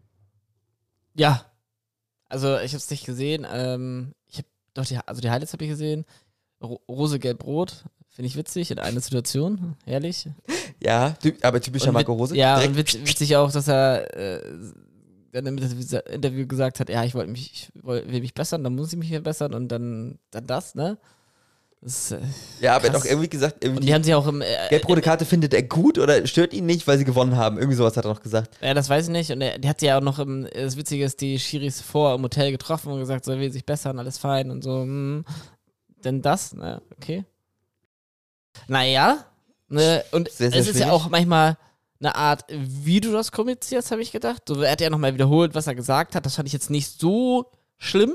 Ja. Also, ich habe es nicht gesehen. Ähm, ich habe doch die, also die Highlights habe ich gesehen. Ro Rose, Gelb, Rot. Finde ich witzig in einer Situation. Herrlich. Ja, ty- aber typischer Und Marco wit- Rose. Ja, Direkt- und witz, witzig auch, dass er äh, dann im Interview gesagt hat, ja, ich wollte mich, ich woll, will mich bessern, dann muss ich mich verbessern und dann, dann das, ne? Das, äh, ja, aber er hat krass. auch irgendwie gesagt, irgendwie und die haben sich auch im äh, gelb-rote Karte findet er gut oder stört ihn nicht, weil sie gewonnen haben. Irgendwie sowas hat er noch gesagt. Ja, das weiß ich nicht. Und er, der hat ja auch noch, im, das Witzige ist, die Schiris vor im Hotel getroffen und gesagt, so, er will sich bessern, alles fein und so. Hm. Denn das, ne, okay. Naja, ne, und Sehr, sehr es ist ja schwierig. auch manchmal eine Art, wie du das kommunizierst, habe ich gedacht. So, er hat ja nochmal wiederholt, was er gesagt hat. Das fand ich jetzt nicht so schlimm.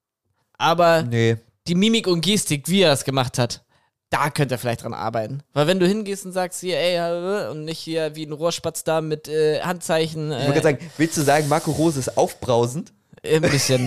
Aber Nee. die Mimik und Gestik, wie er es gemacht hat, da könnte er vielleicht dran arbeiten. Weil wenn du hingehst und sagst hier, ey, äh, und nicht hier wie ein Rohrspatz da mit äh, Handzeichen. Ich Äh, wollte gerade sagen, willst du sagen, Marco Rose ist aufbrausend? Ein bisschen.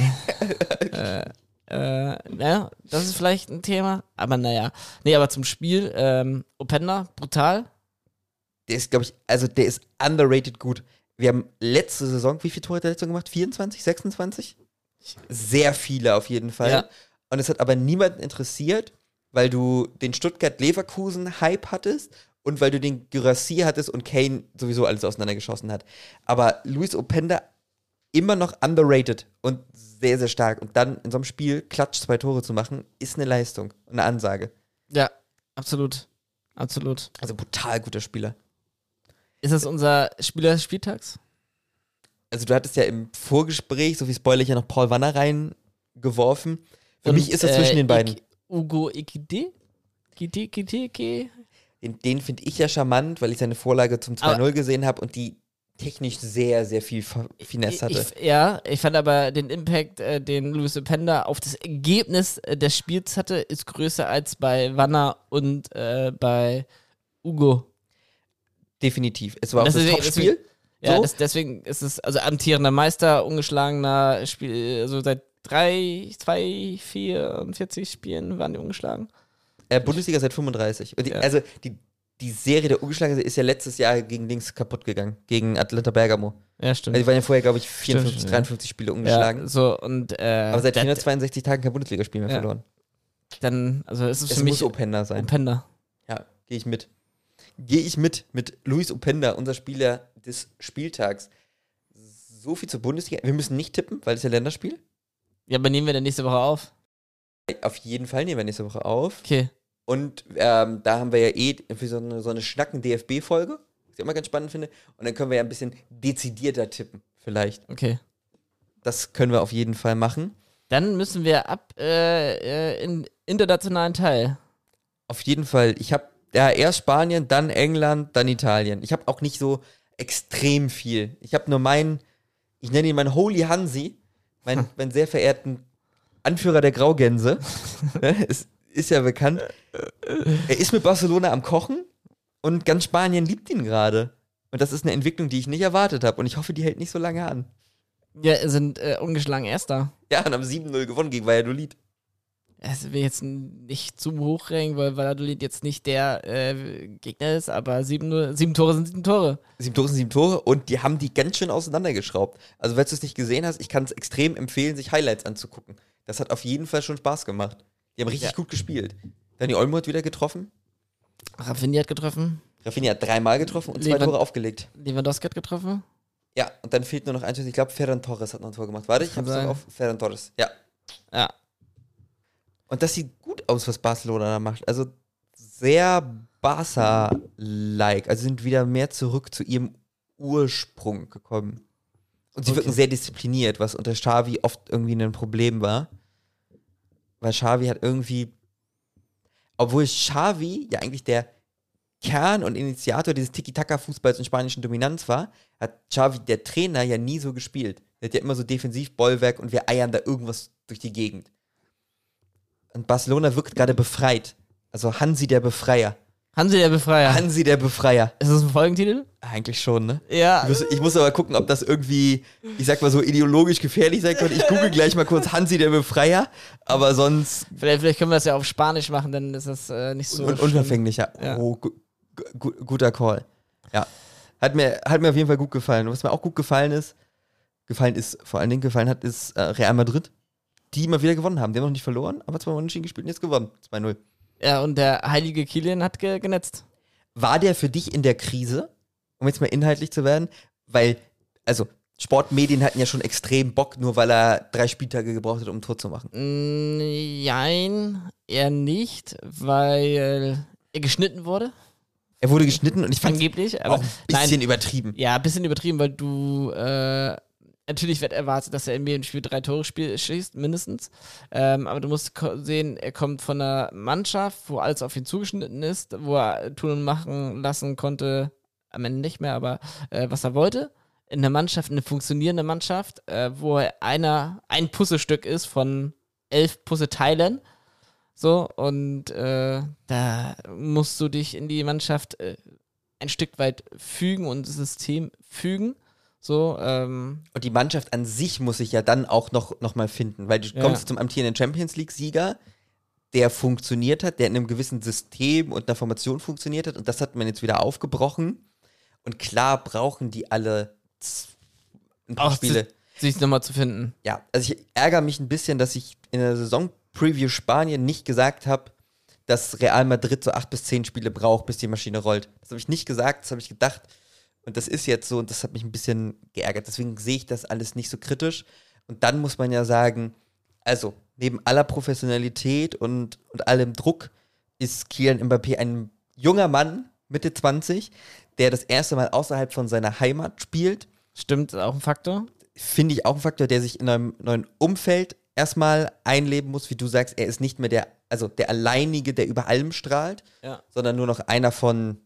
äh, äh, ja, das ist vielleicht ein Thema. Aber naja. Nee, aber zum Spiel, ähm, Openda, brutal. Der ist, glaube ich, also der ist underrated gut. Wir haben letzte Saison, wie viele Tore hat er letzte Saison gemacht? vierundzwanzig, sechsundzwanzig? Sehr viele auf jeden Fall. Ja. Und es hat aber niemanden interessiert, weil du den Stuttgart-Leverkusen-Hype hattest und weil du den Guirassy hattest und Kane sowieso alles auseinandergeschossen hat. Aber Luis Openda immer noch underrated und sehr, sehr stark. Und dann in so einem Spiel klatsch zwei Tore zu machen, ist eine Leistung, eine Ansage. Ja, absolut. Absolut. Also brutal guter Spieler. Ist das unser Spieler des Spieltags? Also du hattest ja im Vorgespräch, so wie Spoiler, ja noch Paul Wanner reingeworfen. Für Und, mich ist das zwischen äh, den beiden. Ik Ugo Ikide? Ikide, Ikide, Ikide? Den, den finde ich ja charmant, weil ich seine Vorlage zum zwei null gesehen habe und die technisch sehr, sehr viel Fa- Finesse hatte. Ich, ja, ich fand aber den Impact, äh, den Luis Openda auf das Ergebnis äh, des Spiels hatte, ist größer als bei Wanner und äh, bei Ugo. Definitiv. Es war auch Das das, ist- Topspiel. Ja, So. das, deswegen ist es, also amtierender Meister, ungeschlagener Spiel, also seit drei, zwei, vierundvierzig Spielen waren die ungeschlagen. Äh, Bundesliga seit fünfunddreißig. Und die, Ja. Also die, die Serie der Ungeschlagenen ist ja letztes Jahr gegen Links kaputt gegangen. Gegen Atlanta Bergamo. Ja, stimmt. Also die waren ja vorher, glaube ich, vierundfünfzig, Stimmt, dreiundfünfzig Spiele ungeschlagen. Ja, so, und, äh, Aber seit der- vierhundertzweiundsechzig Tagen kein Bundesligaspiel mehr Ja. verloren. dann, also ist es Es für muss mich Openda sein. Openda. Ja, gehe ich mit. Gehe ich mit, mit Luis Openda, unser Spieler des Spieltags. So viel zur Bundesliga. Wir müssen nicht tippen, weil es ja Länderspiel. Ja, aber nehmen wir dann nächste Woche auf? Auf jeden Fall nehmen wir nächste Woche auf. Okay. Und ähm, da haben wir ja eh für so eine, so eine Schnacken-D F B-Folge, was ich immer ganz spannend finde. Und dann können wir ja ein bisschen dezidierter tippen, vielleicht. Okay. Das können wir auf jeden Fall machen. Dann müssen wir ab äh, äh, in internationalen Teil. Auf jeden Fall. Ich habe ja erst Spanien, dann England, dann Italien. Ich habe auch nicht so extrem viel. Ich habe nur meinen, ich nenne ihn meinen Holy Hansi, meinen, meinen sehr verehrten Anführer der Graugänse. Es ist ja bekannt. Er ist mit Barcelona am Kochen und ganz Spanien liebt ihn gerade. Und das ist eine Entwicklung, die ich nicht erwartet habe. Und ich hoffe, die hält nicht so lange an. Ja, sind äh, ungeschlagen Erster. Ja, und haben sieben null gewonnen gegen Valladolid. Das will ich jetzt nicht zu hoch rängen, weil Valladolid jetzt nicht der äh, Gegner ist, aber sieben, null, sieben Tore sind sieben Tore. Sieben Tore sind sieben Tore und die haben die ganz schön auseinandergeschraubt. Also, falls du es nicht gesehen hast, ich kann es extrem empfehlen, sich Highlights anzugucken. Das hat auf jeden Fall schon Spaß gemacht. Die haben richtig Ja. gut gespielt. Dani Olmo hat wieder getroffen. Rafinha hat getroffen. Rafinha hat dreimal getroffen und zwei Lewand- Tore aufgelegt. Lewandowski hat getroffen. Ja, und dann fehlt nur noch eins. Ich glaube, Ferran Torres hat noch ein Tor gemacht. Warte, ich Kann hab's noch sein. auf. Ferran Torres. Ja. Ja. Und das sieht gut aus, was Barcelona da macht. Also sehr Barca-like. Also sind wieder mehr zurück zu ihrem Ursprung gekommen. Und sie Okay. wirken sehr diszipliniert, was unter Xavi oft irgendwie ein Problem war. Weil Xavi hat irgendwie, obwohl Xavi ja eigentlich der Kern und Initiator dieses Tiki-Taka-Fußballs und spanischen Dominanz war, hat Xavi, der Trainer, ja nie so gespielt. Der hat ja immer so defensiv Bollwerk und wir eiern da irgendwas durch die Gegend. Und Barcelona wirkt gerade befreit. Also Hansi der Befreier. Hansi der Befreier. Hansi der Befreier. Ist das ein Folgentitel? Eigentlich schon, ne? Ja. Ich muss, ich muss aber gucken, ob das irgendwie, ich sag mal so, ideologisch gefährlich sein könnte. Ich google gleich mal kurz Hansi der Befreier, aber sonst Vielleicht, vielleicht können wir das ja auf Spanisch machen, dann ist das äh, nicht so un schlimm. unverfänglicher. Ja. Oh, gu gu guter Call. Ja. Hat mir, hat mir auf jeden Fall gut gefallen. Und was mir auch gut gefallen ist, gefallen ist, vor allen Dingen gefallen hat, ist äh, Real Madrid, die mal wieder gewonnen haben. Die haben noch nicht verloren, aber zweimal unentschieden gespielt und jetzt gewonnen. zwei null. Ja, und der heilige Kilian hat ge genetzt. War der für dich in der Krise, um jetzt mal inhaltlich zu werden? Weil, also, Sportmedien hatten ja schon extrem Bock, nur weil er drei Spieltage gebraucht hat, um ein Tor zu machen. Mm, Nein, eher nicht, weil er geschnitten wurde, Er wurde geschnitten und ich fand es angeblich. Aber auch ein bisschen übertrieben. ja, ein bisschen übertrieben, weil du äh, natürlich wird erwartet, dass er in jedem Spiel drei Tore spiel, schießt, mindestens. Ähm, aber du musst ko- sehen, er kommt von einer Mannschaft, wo alles auf ihn zugeschnitten ist, wo er tun und machen lassen konnte, am Ende nicht mehr, aber äh, was er wollte. In einer Mannschaft, eine funktionierende Mannschaft, äh, wo er einer, ein Puzzlestück ist von elf Puzzleteilen. So, und äh, da musst du dich in die Mannschaft äh, ein Stück weit fügen und das System fügen. So, ähm, Und die Mannschaft an sich muss sich ja dann auch noch, noch mal finden, weil du Ja. kommst zum amtierenden Champions League-Sieger, der funktioniert hat, der in einem gewissen System und einer Formation funktioniert hat und das hat man jetzt wieder aufgebrochen. Und klar brauchen die alle z- ein paar auch Spiele. si- sich nochmal zu finden. Ja, also ich ärgere mich ein bisschen, dass ich in der Saison-Preview Spanien nicht gesagt habe, dass Real Madrid so acht bis zehn Spiele braucht, bis die Maschine rollt. Das habe ich nicht gesagt, das habe ich gedacht. Und das ist jetzt so und das hat mich ein bisschen geärgert. Deswegen sehe ich das alles nicht so kritisch. Und dann muss man ja sagen, also neben aller Professionalität und, und allem Druck ist Kylian Mbappé ein junger Mann, Mitte zwanzig, der das erste Mal außerhalb von seiner Heimat spielt. Stimmt, auch ein Faktor. Finde ich auch ein Faktor, der sich in einem neuen Umfeld erstmal einleben muss. Wie du sagst, er ist nicht mehr der, also der Alleinige, der über allem strahlt, Ja. sondern nur noch einer von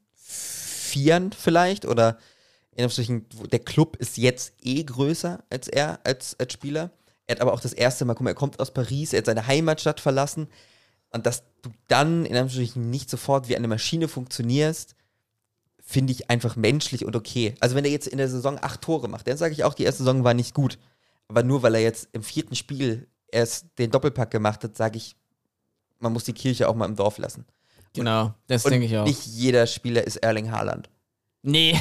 Vieren vielleicht oder in Anführungsstrichen, der Club ist jetzt eh größer als er als, als Spieler. Er hat aber auch das erste Mal, guck mal, er kommt aus Paris, er hat seine Heimatstadt verlassen und dass du dann in Anführungsstrichen nicht sofort wie eine Maschine funktionierst, finde ich einfach menschlich und okay. Also wenn er jetzt in der Saison acht Tore macht, dann sage ich auch, die erste Saison war nicht gut. Aber nur weil er jetzt im vierten Spiel erst den Doppelpack gemacht hat, sage ich, man muss die Kirche auch mal im Dorf lassen. Genau, das Und denke ich auch. nicht jeder Spieler ist Erling Haaland. Nee.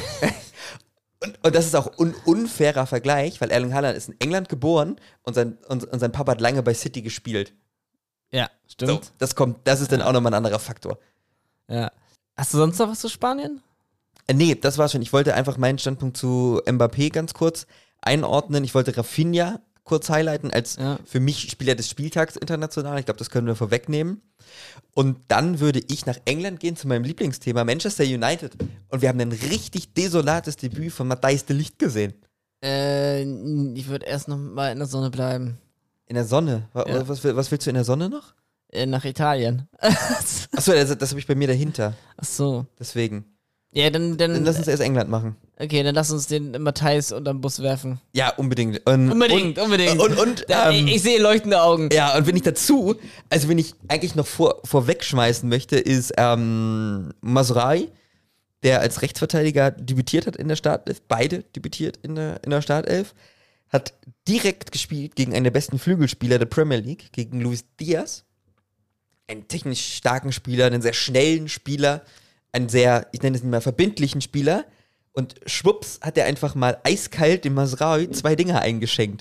Und, und das ist auch ein unfairer Vergleich, weil Erling Haaland ist in England geboren und sein, und, und sein Papa hat lange bei City gespielt. Ja, So, stimmt. das kommt, das ist dann auch nochmal ein anderer Faktor. Ja. Hast du sonst noch was zu Spanien? Äh, nee, das war's schon. Ich wollte einfach meinen Standpunkt zu Mbappé ganz kurz einordnen. Ich wollte Rafinha kurz highlighten als Ja. für mich Spieler des Spieltags international. Ich glaube, das können wir vorwegnehmen. Und dann würde ich nach England gehen zu meinem Lieblingsthema Manchester United. Und wir haben ein richtig desolates Debüt von Matthijs de Ligt gesehen. Äh, ich würde erst noch mal in der Sonne bleiben. In der Sonne? Wa- Ja. Was, will- was willst du in der Sonne noch? Äh, nach Italien. Achso, das, das habe ich bei mir dahinter. Ach so. Deswegen. Ja, dann, dann, Dann lass uns erst England machen. okay, dann lass uns den Matthijs unterm Bus werfen. Ja, unbedingt. Und, Unbedingt, und, unbedingt. Und, und, Da, ähm, ich, ich sehe leuchtende Augen. ja, und wenn ich dazu, also wenn ich eigentlich noch vor, vorwegschmeißen möchte, ist ähm, Mazraoui, der als Rechtsverteidiger debütiert hat in der Startelf, beide debütiert in der, in der Startelf, hat direkt gespielt gegen einen der besten Flügelspieler der Premier League, gegen Luis Diaz. Einen technisch starken Spieler, einen sehr schnellen Spieler, einen sehr, ich nenne es nicht mal verbindlichen Spieler. Und schwupps hat er einfach mal eiskalt dem Mazraoui zwei Dinger eingeschenkt.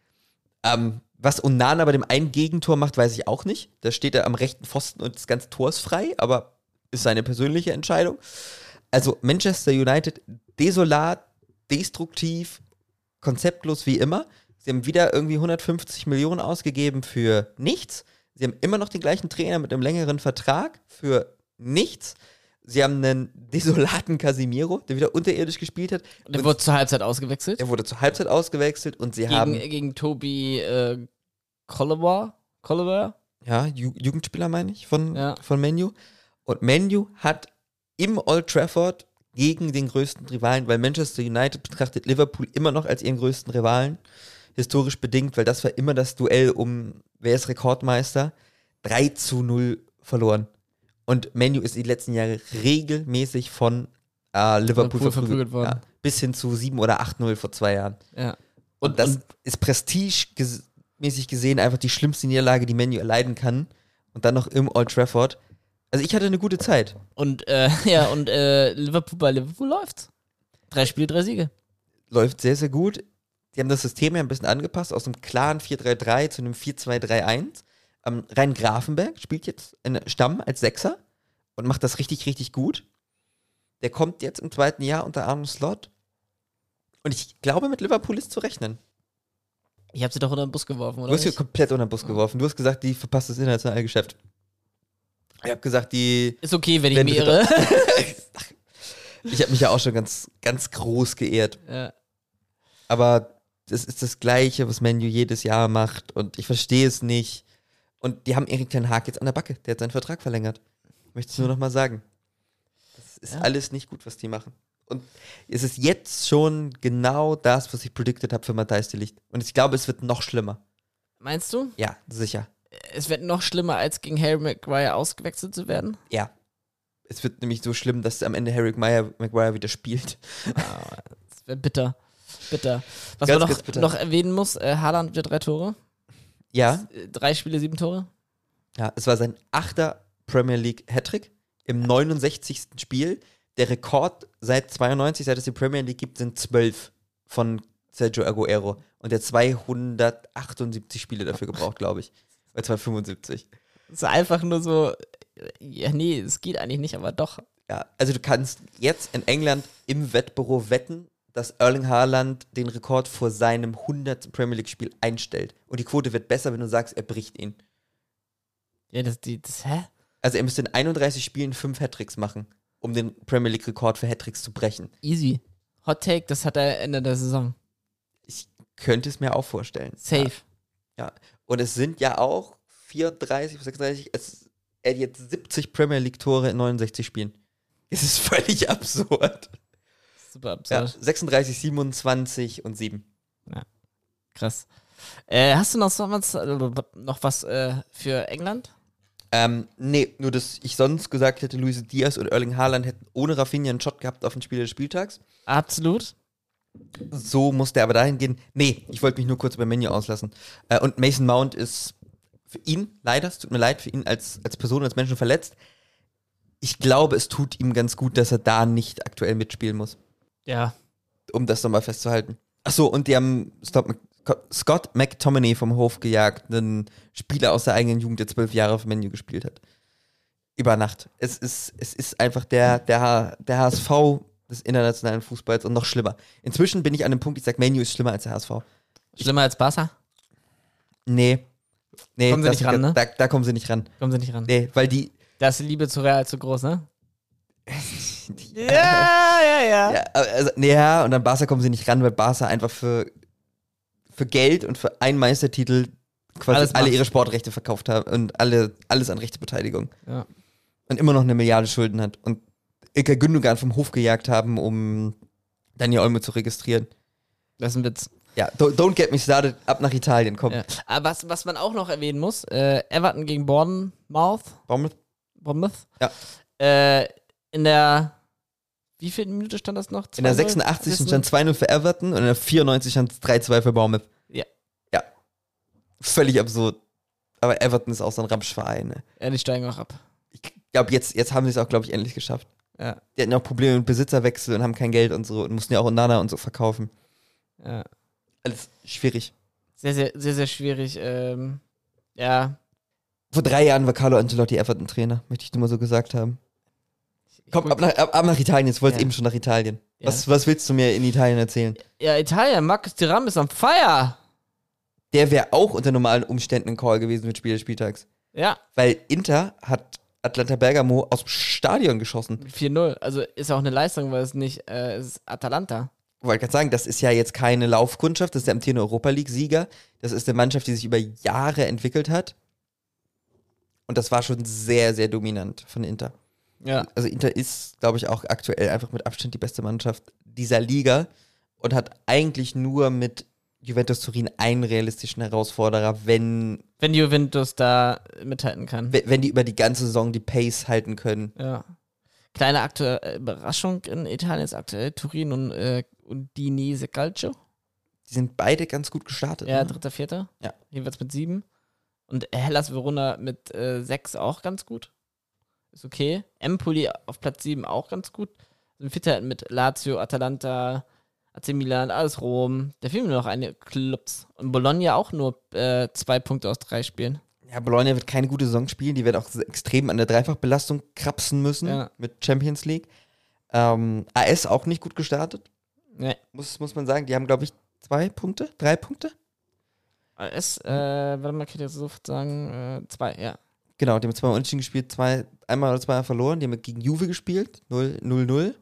Ähm, was Onana bei dem einen Gegentor macht, weiß ich auch nicht. Da steht er am rechten Pfosten und das ganze Tor ist frei, aber ist seine persönliche Entscheidung. Also Manchester United desolat, destruktiv, konzeptlos wie immer. Sie haben wieder irgendwie hundertfünfzig Millionen ausgegeben für nichts. Sie haben immer noch den gleichen Trainer mit einem längeren Vertrag für nichts. Sie haben einen desolaten Casemiro, der wieder unterirdisch gespielt hat. Der Und wurde zur Halbzeit ausgewechselt. er wurde zur Halbzeit ausgewechselt und sie haben Gegen, gegen Toby äh, Colliver. Colliver? ja, Ju- Jugendspieler meine ich von, Ja. von Man U. Und Man U hat im Old Trafford gegen den größten Rivalen, weil Manchester United betrachtet Liverpool immer noch als ihren größten Rivalen, historisch bedingt, weil das war immer das Duell um, wer ist Rekordmeister, drei zu null verloren. Und Man U ist die letzten Jahre regelmäßig von äh, Liverpool, Liverpool verprügelt verprügelt worden. Ja, bis hin zu sieben oder acht null vor zwei Jahren. Ja. Und, das ist prestigemäßig gesehen einfach die schlimmste Niederlage, die Man U erleiden kann. Und dann noch im Old Trafford. Also ich hatte eine gute Zeit. Und, äh, ja, und äh, Liverpool bei Liverpool läuft's. Drei Spiele, drei Siege. Läuft sehr, sehr gut. Die haben das System ja ein bisschen angepasst, aus einem klaren vier drei drei zu einem vier zwei drei eins. Ähm, Rhein Grafenberg spielt jetzt in Stamm als Sechser und macht das richtig, richtig gut. Der kommt jetzt im zweiten Jahr unter Arne Slot. Und ich glaube, mit Liverpool ist zu rechnen. Ich habe sie doch unter den Bus geworfen, oder? Du hast hier nicht? komplett unter den Bus geworfen. Du hast gesagt, die verpasst das internationale Geschäft. Ich habe gesagt, die. Ist okay, wenn ich Wenn mich du- irre. Ich habe mich ja auch schon ganz, ganz groß geehrt. Ja. Aber das ist das Gleiche, was Man U jedes Jahr macht. Und ich verstehe es nicht. Und die haben Erik ten Hag jetzt an der Backe. Der hat seinen Vertrag verlängert. Ich möchte es nur noch mal sagen. Das ist Ja. alles nicht gut, was die machen. Und es ist jetzt schon genau das, was ich predicted habe für Matthijs de Ligt. Und ich glaube, es wird noch schlimmer. Meinst du? Ja, sicher. Es wird noch schlimmer, als gegen Harry Maguire ausgewechselt zu werden? Ja. Es wird nämlich so schlimm, dass am Ende Harry Maguire, Maguire wieder spielt. Das wäre bitter. Bitter. Was Ganz, man ganz noch, bitter. noch erwähnen muss, äh, Haaland wieder drei Tore. Ja, Äh, Drei Spiele, sieben Tore. ja, es war sein achter Premier League Hattrick im neunundsechzigsten Spiel. Der Rekord seit zweiundneunzig, seit es die Premier League gibt, sind zwölf von Sergio Aguero. Und der hat zweihundertachtundsiebzig Spiele dafür gebraucht, glaube ich. Bei zweihundertfünfundsiebzig. Es ist einfach nur so, ja, nee, es geht eigentlich nicht, aber doch. Ja, also du kannst jetzt in England im Wettbüro wetten, dass Erling Haaland den Rekord vor seinem hundertsten Premier League-Spiel einstellt. Und die Quote wird besser, wenn du sagst, er bricht ihn. Ja, das, die, das, hä? Also er müsste in einunddreißig Spielen fünf Hattricks machen, um den Premier League-Rekord für Hattricks zu brechen. Easy. Hot Take, das hat er Ende der Saison. Ich könnte es mir auch vorstellen. Safe. Ja. Und es sind ja auch vierunddreißig, sechsunddreißig, es, er hat jetzt siebzig Premier League-Tore in neunundsechzig Spielen. Es ist völlig absurd. Super Ja, absurd. sechsunddreißig, siebenundzwanzig und sieben. Krass. Äh, hast du noch so was, äh, noch was äh, für England? Ähm, nee, nur dass ich sonst gesagt hätte, Luis Diaz und Erling Haaland hätten ohne Rafinha einen Shot gehabt auf den Spieler des Spieltags. Absolut. So musste er aber dahin gehen. Nee, ich wollte mich nur kurz beim Menü auslassen. Äh, und Mason Mount ist für ihn, leider, es tut mir leid, für ihn als, als Person, als Menschen verletzt. Ich glaube, es tut ihm ganz gut, dass er da nicht aktuell mitspielen muss, Ja. um das nochmal festzuhalten. Achso, und die haben Stop, Scott McTominay vom Hof gejagt, einen Spieler aus der eigenen Jugend, der zwölf Jahre für Menu gespielt hat. Über Nacht. Es ist, es ist einfach der, der, der H S V des internationalen Fußballs und noch schlimmer. Inzwischen bin ich an dem Punkt, ich sage, Menu ist schlimmer als der H S V. Schlimmer als Barca? Nee. Nee, Kommen sie das nicht ran, ne? Da, da kommen sie nicht ran. Kommen sie nicht ran. Nee, weil die. Da ist die Liebe zu Real zu groß, ne? Ja, ja, ja. Ja, also, nee, ja, und an Barca kommen sie nicht ran, weil Barca einfach für, für Geld und für einen Meistertitel quasi Alles alle macht. ihre Sportrechte verkauft haben und alle, alles an Rechtebeteiligung. Ja. Und immer noch eine Milliarde Schulden hat. Und Ilkay Gündogan vom Hof gejagt haben, um Daniel Olmo zu registrieren. Das ist ein Witz. Ja, don't, don't get me started, ab nach Italien, komm. Ja. Aber was, was man auch noch erwähnen muss, äh, Everton gegen Bournemouth. Bournemouth? Bournemouth. Ja. Äh, in der, wie viel Minute stand das noch? In der sechsundachtzigsten stand zwei null für Everton und in der vierundneunzigsten stand drei zwei für Bournemouth. Ja. Ja. Völlig absurd. Aber Everton ist auch so ein Ramschverein. Ne? Ja, die steigen auch ab. Ich glaube, jetzt, jetzt haben sie es auch, glaube ich, endlich geschafft. Ja. Die hatten auch Probleme mit Besitzerwechsel und haben kein Geld und so und mussten ja auch Nana und so verkaufen. Ja. Alles schwierig. Sehr, sehr, sehr, sehr schwierig. Ähm, ja. Vor drei Jahren war Carlo Ancelotti Everton-Trainer, möchte ich nur mal so gesagt haben. Komm, ab nach, ab, ab nach Italien, jetzt wolltest Ja. eben schon nach Italien. Ja. Was, was willst du mir in Italien erzählen? Ja, Italien, Marcus Thuram ist on fire. Der wäre auch unter normalen Umständen ein Call gewesen mit Spiel des Spieltags. Ja, Weil Inter hat Atlanta Bergamo aus dem Stadion geschossen. vier null. Also ist auch eine Leistung, weil es nicht, äh, es ist Atalanta. Ich wollte gerade sagen, das ist ja jetzt keine Laufkundschaft, das ist der amtierende Europa League-Sieger. Das ist eine Mannschaft, die sich über Jahre entwickelt hat. Und das war schon sehr, sehr dominant von Inter. Ja. Also Inter ist, glaube ich, auch aktuell einfach mit Abstand die beste Mannschaft dieser Liga und hat eigentlich nur mit Juventus Turin einen realistischen Herausforderer, wenn, Wenn Juventus da mithalten kann. wenn die über die ganze Saison die Pace halten können. Ja. Kleine aktuelle Überraschung in Italien ist aktuell Turin und äh, Udinese Calcio. Die sind beide ganz gut gestartet. Ja, ne? dritter, vierter. Ja. Jeweils mit sieben. Und Hellas Verona mit äh, sechs auch ganz gut. Ist okay. Empoli auf Platz sieben auch ganz gut. Sind Vierter mit Lazio, Atalanta, A C Milan, alles Rom. Da fehlen mir noch einige Clubs. Und Bologna auch nur äh, zwei Punkte aus drei Spielen. Ja, Bologna wird keine gute Saison spielen. Die werden auch extrem an der Dreifachbelastung krapsen müssen Ja. mit Champions League. Ähm, A S auch nicht gut gestartet, Nee. muss, muss man sagen. Die haben, glaube ich, zwei Punkte, drei Punkte. Es, äh, warte mal, kann ich jetzt sofort sagen, äh, zwei, ja. Genau, die haben zweimal unentschieden gespielt, zwei, einmal oder zweimal verloren. Die haben gegen Juve gespielt, null null.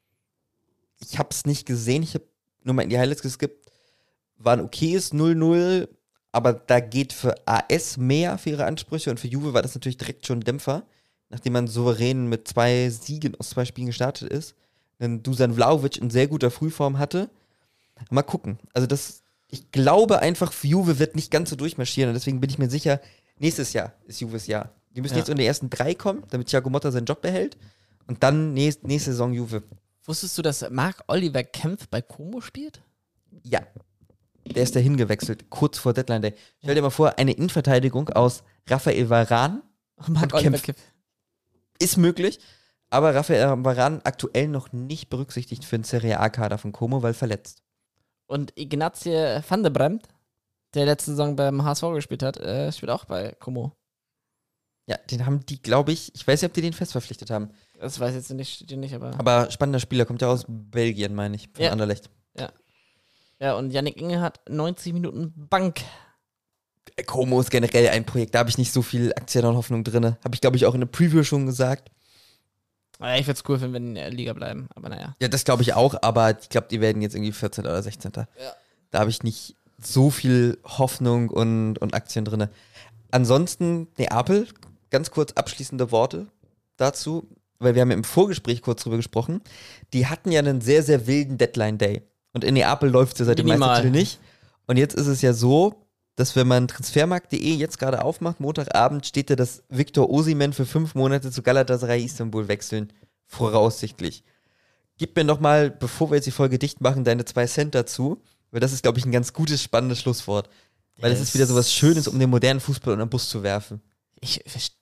Ich habe es nicht gesehen, ich habe nur mal in die Highlights geskippt. War ein okayes null null, aber da geht für A S mehr für ihre Ansprüche und für Juve war das natürlich direkt schon ein Dämpfer, nachdem man souverän mit zwei Siegen aus zwei Spielen gestartet ist. Dann Dusan Vlahovic in sehr guter Frühform hatte. Mal gucken. Also das, ich glaube einfach, Juve wird nicht ganz so durchmarschieren und deswegen bin ich mir sicher, nächstes Jahr ist Juves Jahr. Die müssen Ja. jetzt in die ersten drei kommen, damit Thiago Motta seinen Job behält und dann nächst, nächste Saison Juve. Wusstest du, dass Marc Oliver Kempf bei Como spielt? Ja. Der ist dahin gewechselt, kurz vor Deadline Day. Stell dir mal vor, eine Innenverteidigung aus Raphael Varane Marc Und Oliver Kempf. Kempf. ist möglich, aber Raphael Varane aktuell noch nicht berücksichtigt für den Serie A-Kader von Como, weil verletzt. Und Ignazie van der Bremt, der letzte Saison beim H S V gespielt hat, äh, spielt auch bei Como. Ja, den haben die, glaube ich, ich weiß nicht, ob die den fest verpflichtet haben. Das weiß ich jetzt nicht, steht hier nicht, aber. Aber spannender Spieler, kommt ja aus Belgien, meine ich, von Ja. Anderlecht. Ja, und Yannick Inge hat neunzig Minuten Bank. Como ist generell ein Projekt, da habe ich nicht so viel Aktien und Hoffnung drin. Habe ich, glaube ich, auch in der Preview schon gesagt. Naja, ich würde es cool finden, wenn die in der Liga bleiben, aber naja. Ja, das glaube ich auch, aber ich glaube, die werden jetzt irgendwie vierzehnten oder sechzehnten Ja. Da habe ich nicht so viel Hoffnung und, und Aktien drin. Ansonsten, Neapel, ganz kurz abschließende Worte dazu, weil wir haben ja im Vorgespräch kurz drüber gesprochen. Die hatten ja einen sehr, sehr wilden Deadline-Day. Und in Neapel läuft es ja seit dem Minimal. Meistertitel nicht. Und jetzt ist es ja so, dass wenn man transfermarkt punkt de jetzt gerade aufmacht, Montagabend, steht da, dass Victor Osimhen für fünf Monate zu Galatasaray Istanbul wechseln, voraussichtlich. Gib mir noch mal, bevor wir jetzt die Folge dicht machen, deine zwei Cent dazu, weil das ist, glaube ich, ein ganz gutes, spannendes Schlusswort. Weil das Yes. ist wieder so was Schönes, um den modernen Fußball unter den Bus zu werfen. Ich verstehe.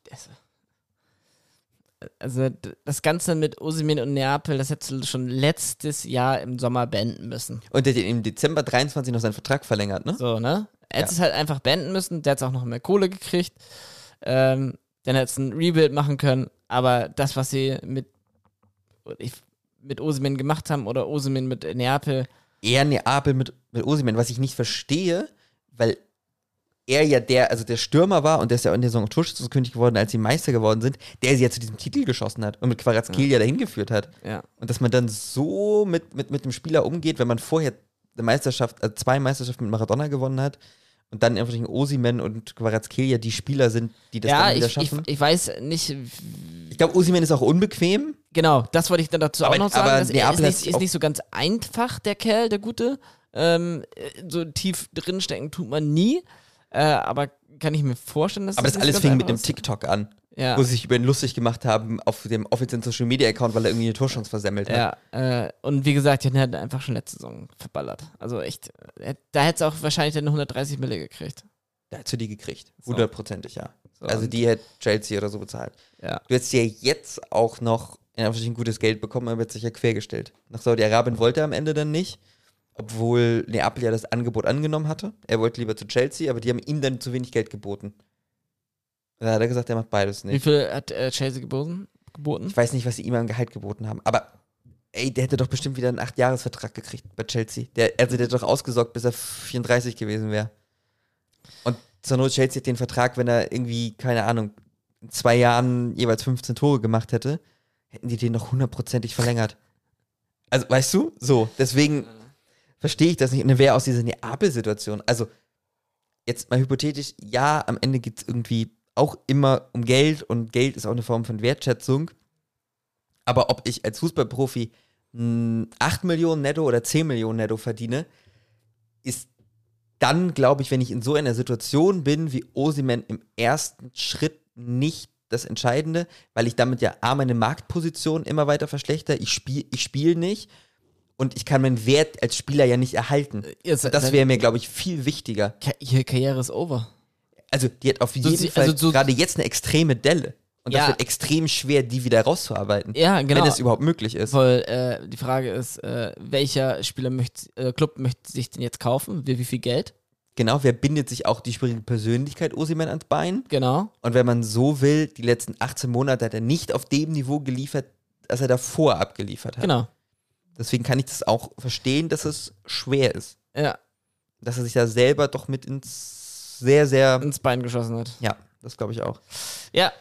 Also, d- das Ganze mit Osimhen und Neapel, das hättest du schon letztes Jahr im Sommer beenden müssen. Und der hat im Dezember dreiundzwanzig noch seinen Vertrag verlängert, ne? So, ne? Er hätte es halt einfach beenden müssen. Der hat auch noch mehr Kohle gekriegt. Ähm, dann hätte es ein Rebuild machen können. Aber das, was sie mit, ich- mit Osimhen gemacht haben oder Osimhen mit Neapel, Eher Neapel mit, mit Osimhen, was ich nicht verstehe, weil er ja der, also der Stürmer war und der ist ja in der Saison Torschützenkönig geworden, als sie Meister geworden sind, der sie ja zu diesem Titel geschossen hat und mit Kvaratskhelia dahin geführt hat. ja. Und dass man dann so mit, mit, mit dem Spieler umgeht, wenn man vorher eine Meisterschaft, also zwei Meisterschaften mit Maradona gewonnen hat Und dann einfach Osimhen und Kvaratskhelia die Spieler sind, die das ja, dann wieder ich, schaffen. ich, ich weiß nicht. Ich glaube, Osimhen ist auch unbequem. Genau, das wollte ich dann dazu aber, auch noch sagen. Aber dass er Neapel ist, nicht, ist nicht so ganz einfach, der Kerl, der Gute. Ähm, so tief drinstecken tut man nie. Äh, aber kann ich mir vorstellen, dass aber das das nicht alles so fing ganz mit einem einfach ist. TikTok an, Ja. wo sie sich über ihn lustig gemacht haben auf dem offiziellen Social Media Account, weil er irgendwie eine Torchance versemmelt hat. Ja, äh, und wie gesagt, die hat einfach schon letzte Saison verballert. Also echt, äh, da hätte es auch wahrscheinlich dann hundertdreißig Mille gekriegt. Da hättest du die gekriegt. So. Hundertprozentig, ja. So, also und- die hätte Chelsea oder so bezahlt. Ja. Du hättest ja jetzt auch noch in Anführungsstrichen gutes Geld bekommen, aber wird sich ja quergestellt. Nach Saudi-Arabien wollte er am Ende dann nicht, obwohl Neapel ja das Angebot angenommen hatte. Er wollte lieber zu Chelsea, aber die haben ihm dann zu wenig Geld geboten. Da hat er gesagt, er macht beides Wie nicht. viel hat äh, Chelsea geboten? geboten? Ich weiß nicht, was sie ihm am Gehalt geboten haben, aber ey, der hätte doch bestimmt wieder einen acht-Jahres-Vertrag gekriegt bei Chelsea. Der, also der hätte doch ausgesorgt, bis er vierunddreißig gewesen wäre. Und zur Not Chelsea hat den Vertrag, wenn er irgendwie, keine Ahnung, in zwei Jahren jeweils fünfzehn Tore gemacht hätte, hätten die den noch hundertprozentig verlängert. Also, weißt du? So, deswegen verstehe ich das nicht. Und dann wäre aus dieser Neapel-Situation, also jetzt mal hypothetisch, ja, am Ende geht es irgendwie auch immer um Geld und Geld ist auch eine Form von Wertschätzung. Aber ob ich als Fußballprofi mh, acht Millionen netto oder zehn Millionen netto verdiene, ist dann, glaube ich, wenn ich in so einer Situation bin wie Osimhen im ersten Schritt nicht das Entscheidende, weil ich damit ja A, meine Marktposition immer weiter verschlechter, ich spiele ich spiel nicht und ich kann meinen Wert als Spieler ja nicht erhalten. Jetzt, Und das wäre mir, glaube ich, viel wichtiger. Ka- Ihre Karriere ist over. Also die hat auf jeden sie- Fall also so- gerade jetzt eine extreme Delle. Und das Ja. wird extrem schwer, die wieder rauszuarbeiten. Ja, genau. Wenn das überhaupt möglich ist. Voll, äh, die Frage ist, äh, welcher Spieler möchte, äh, Club möchte sich denn jetzt kaufen? Wie, wie viel Geld? Genau, wer bindet sich auch die schwierige Persönlichkeit Osimhen ans Bein? Genau. Und wenn man so will, die letzten achtzehn Monate hat er nicht auf dem Niveau geliefert, das er davor abgeliefert hat. Genau. Deswegen kann ich das auch verstehen, dass es schwer ist. Ja, Dass er sich da selber doch mit ins sehr, sehr... ins Bein geschossen hat. Ja, das glaube ich auch. Ja.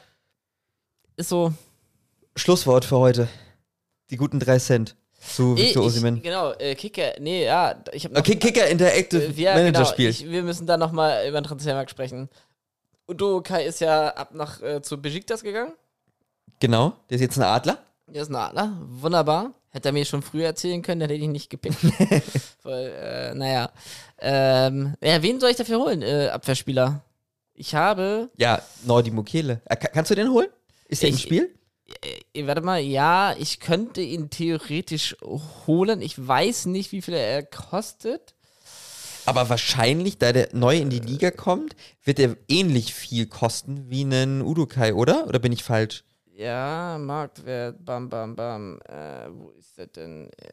Ist so. Schlusswort für heute. Die guten drei Cent zu Ich, Victor Osimhen. ich, genau, äh, Kicker, nee, ja, ich habe noch... Okay, Kicker Interactive äh, ja, Manager genau, Spiel. ich, wir müssen da nochmal über den Transfermarkt sprechen. Udo Kai ist ja ab nach äh, zu Besiktas gegangen. Genau, der ist jetzt ein Adler. Der ist ein Adler, wunderbar. Hätte er mir schon früher erzählen können, dann hätte ich ihn nicht gepickt. Voll, äh, naja. Ähm, ja, wen soll ich dafür holen, äh, Abwehrspieler? Ich habe, Ja, Nordi Mukele. Äh, ka- kannst du den holen? Ist der im Ich- Spiel? äh, warte mal, ja, ich könnte ihn theoretisch holen. Ich weiß nicht, wie viel er kostet. Aber wahrscheinlich, da der neu in die Liga kommt, wird er ähnlich viel kosten wie ein Udokai, oder? Oder bin ich falsch? Ja, Marktwert, bam, bam, bam. Äh, wo ist der denn? Äh,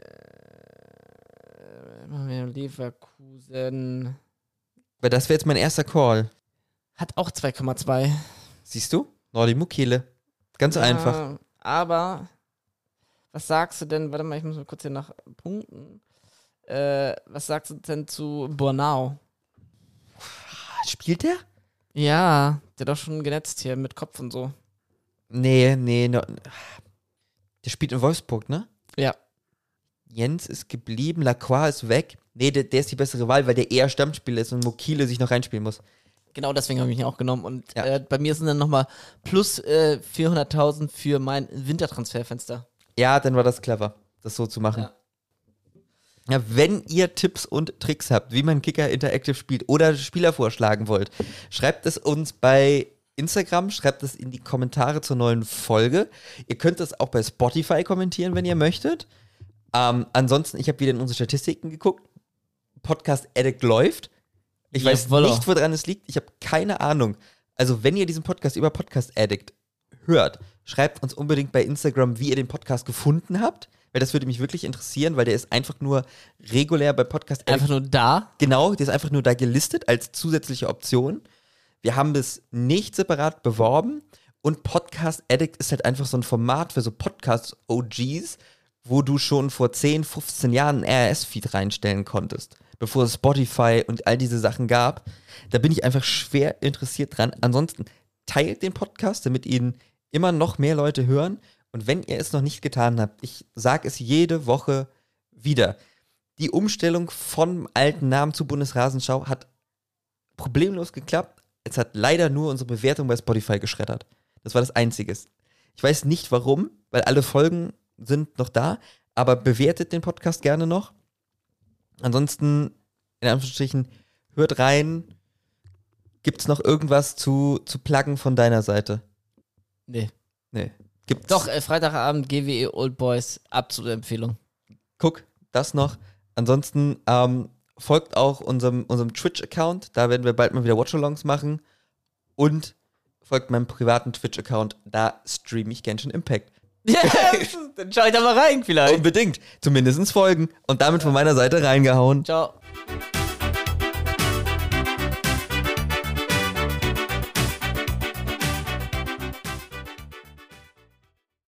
machen wir Leverkusen. Weil das wäre jetzt mein erster Call. Hat auch zwei Komma zwei. Siehst du? Nordi Mukele. Ganz einfach. Ja, aber, was sagst du denn? Warte mal, ich muss mal kurz hier nach Punkten. Äh, was sagst du denn zu Bornau? Spielt der? Ja, der hat doch schon genetzt hier mit Kopf und so. Nee, nee. No. Der spielt in Wolfsburg, ne? Ja. Jens ist geblieben, Lacroix ist weg. Nee, der, der ist die bessere Wahl, weil der eher Stammspieler ist und Mukele sich noch reinspielen muss. Genau deswegen habe ich ihn auch genommen. Und Ja. äh, bei mir sind dann nochmal plus äh, vierhunderttausend für mein Wintertransferfenster. Ja, dann war das clever, das so zu machen. Ja. Ja, wenn ihr Tipps und Tricks habt, wie man Kicker Interactive spielt oder Spieler vorschlagen wollt, schreibt es uns bei Instagram, schreibt es in die Kommentare zur neuen Folge. Ihr könnt es auch bei Spotify kommentieren, wenn ihr möchtet. Ähm, ansonsten, ich habe wieder in unsere Statistiken geguckt. Podcast Addict läuft. Ich weiß Jawollo. nicht, woran es liegt. Ich habe keine Ahnung. Also, wenn ihr diesen Podcast über Podcast Addict hört, schreibt uns unbedingt bei Instagram, wie ihr den Podcast gefunden habt. Weil das würde mich wirklich interessieren, weil der ist einfach nur regulär bei Podcast Addict. Einfach nur da. Genau, der ist einfach nur da gelistet als zusätzliche Option. Wir haben das nicht separat beworben und Podcast Addict ist halt einfach so ein Format für so Podcast-O Gs, wo du schon vor zehn, fünfzehn Jahren einen R S S-Feed reinstellen konntest, bevor es Spotify und all diese Sachen gab. Da bin ich einfach schwer interessiert dran. Ansonsten teilt den Podcast, damit ihn immer noch mehr Leute hören. Und wenn ihr es noch nicht getan habt, ich sage es jede Woche wieder, die Umstellung vom alten Namen zu Bundesrasenschau hat problemlos geklappt. Es hat leider nur unsere Bewertung bei Spotify geschreddert. Das war das Einzige. Ich weiß nicht warum, weil alle Folgen sind noch da, aber bewertet den Podcast gerne noch. Ansonsten, in Anführungsstrichen, hört rein. Gibt's noch irgendwas zu, zu pluggen von deiner Seite? Nee. Nee. Gibt's? Doch, äh, Freitagabend G W E Old Boys, absolute Empfehlung. Guck, das noch. Ansonsten ähm, folgt auch unserem, unserem Twitch-Account. Da werden wir bald mal wieder Watchalongs machen. Und folgt meinem privaten Twitch-Account. Da streame ich Genshin Impact. Ja, dann schau ich da mal rein vielleicht. Unbedingt. Zumindest folgen. Und damit von meiner Seite reingehauen. Ciao.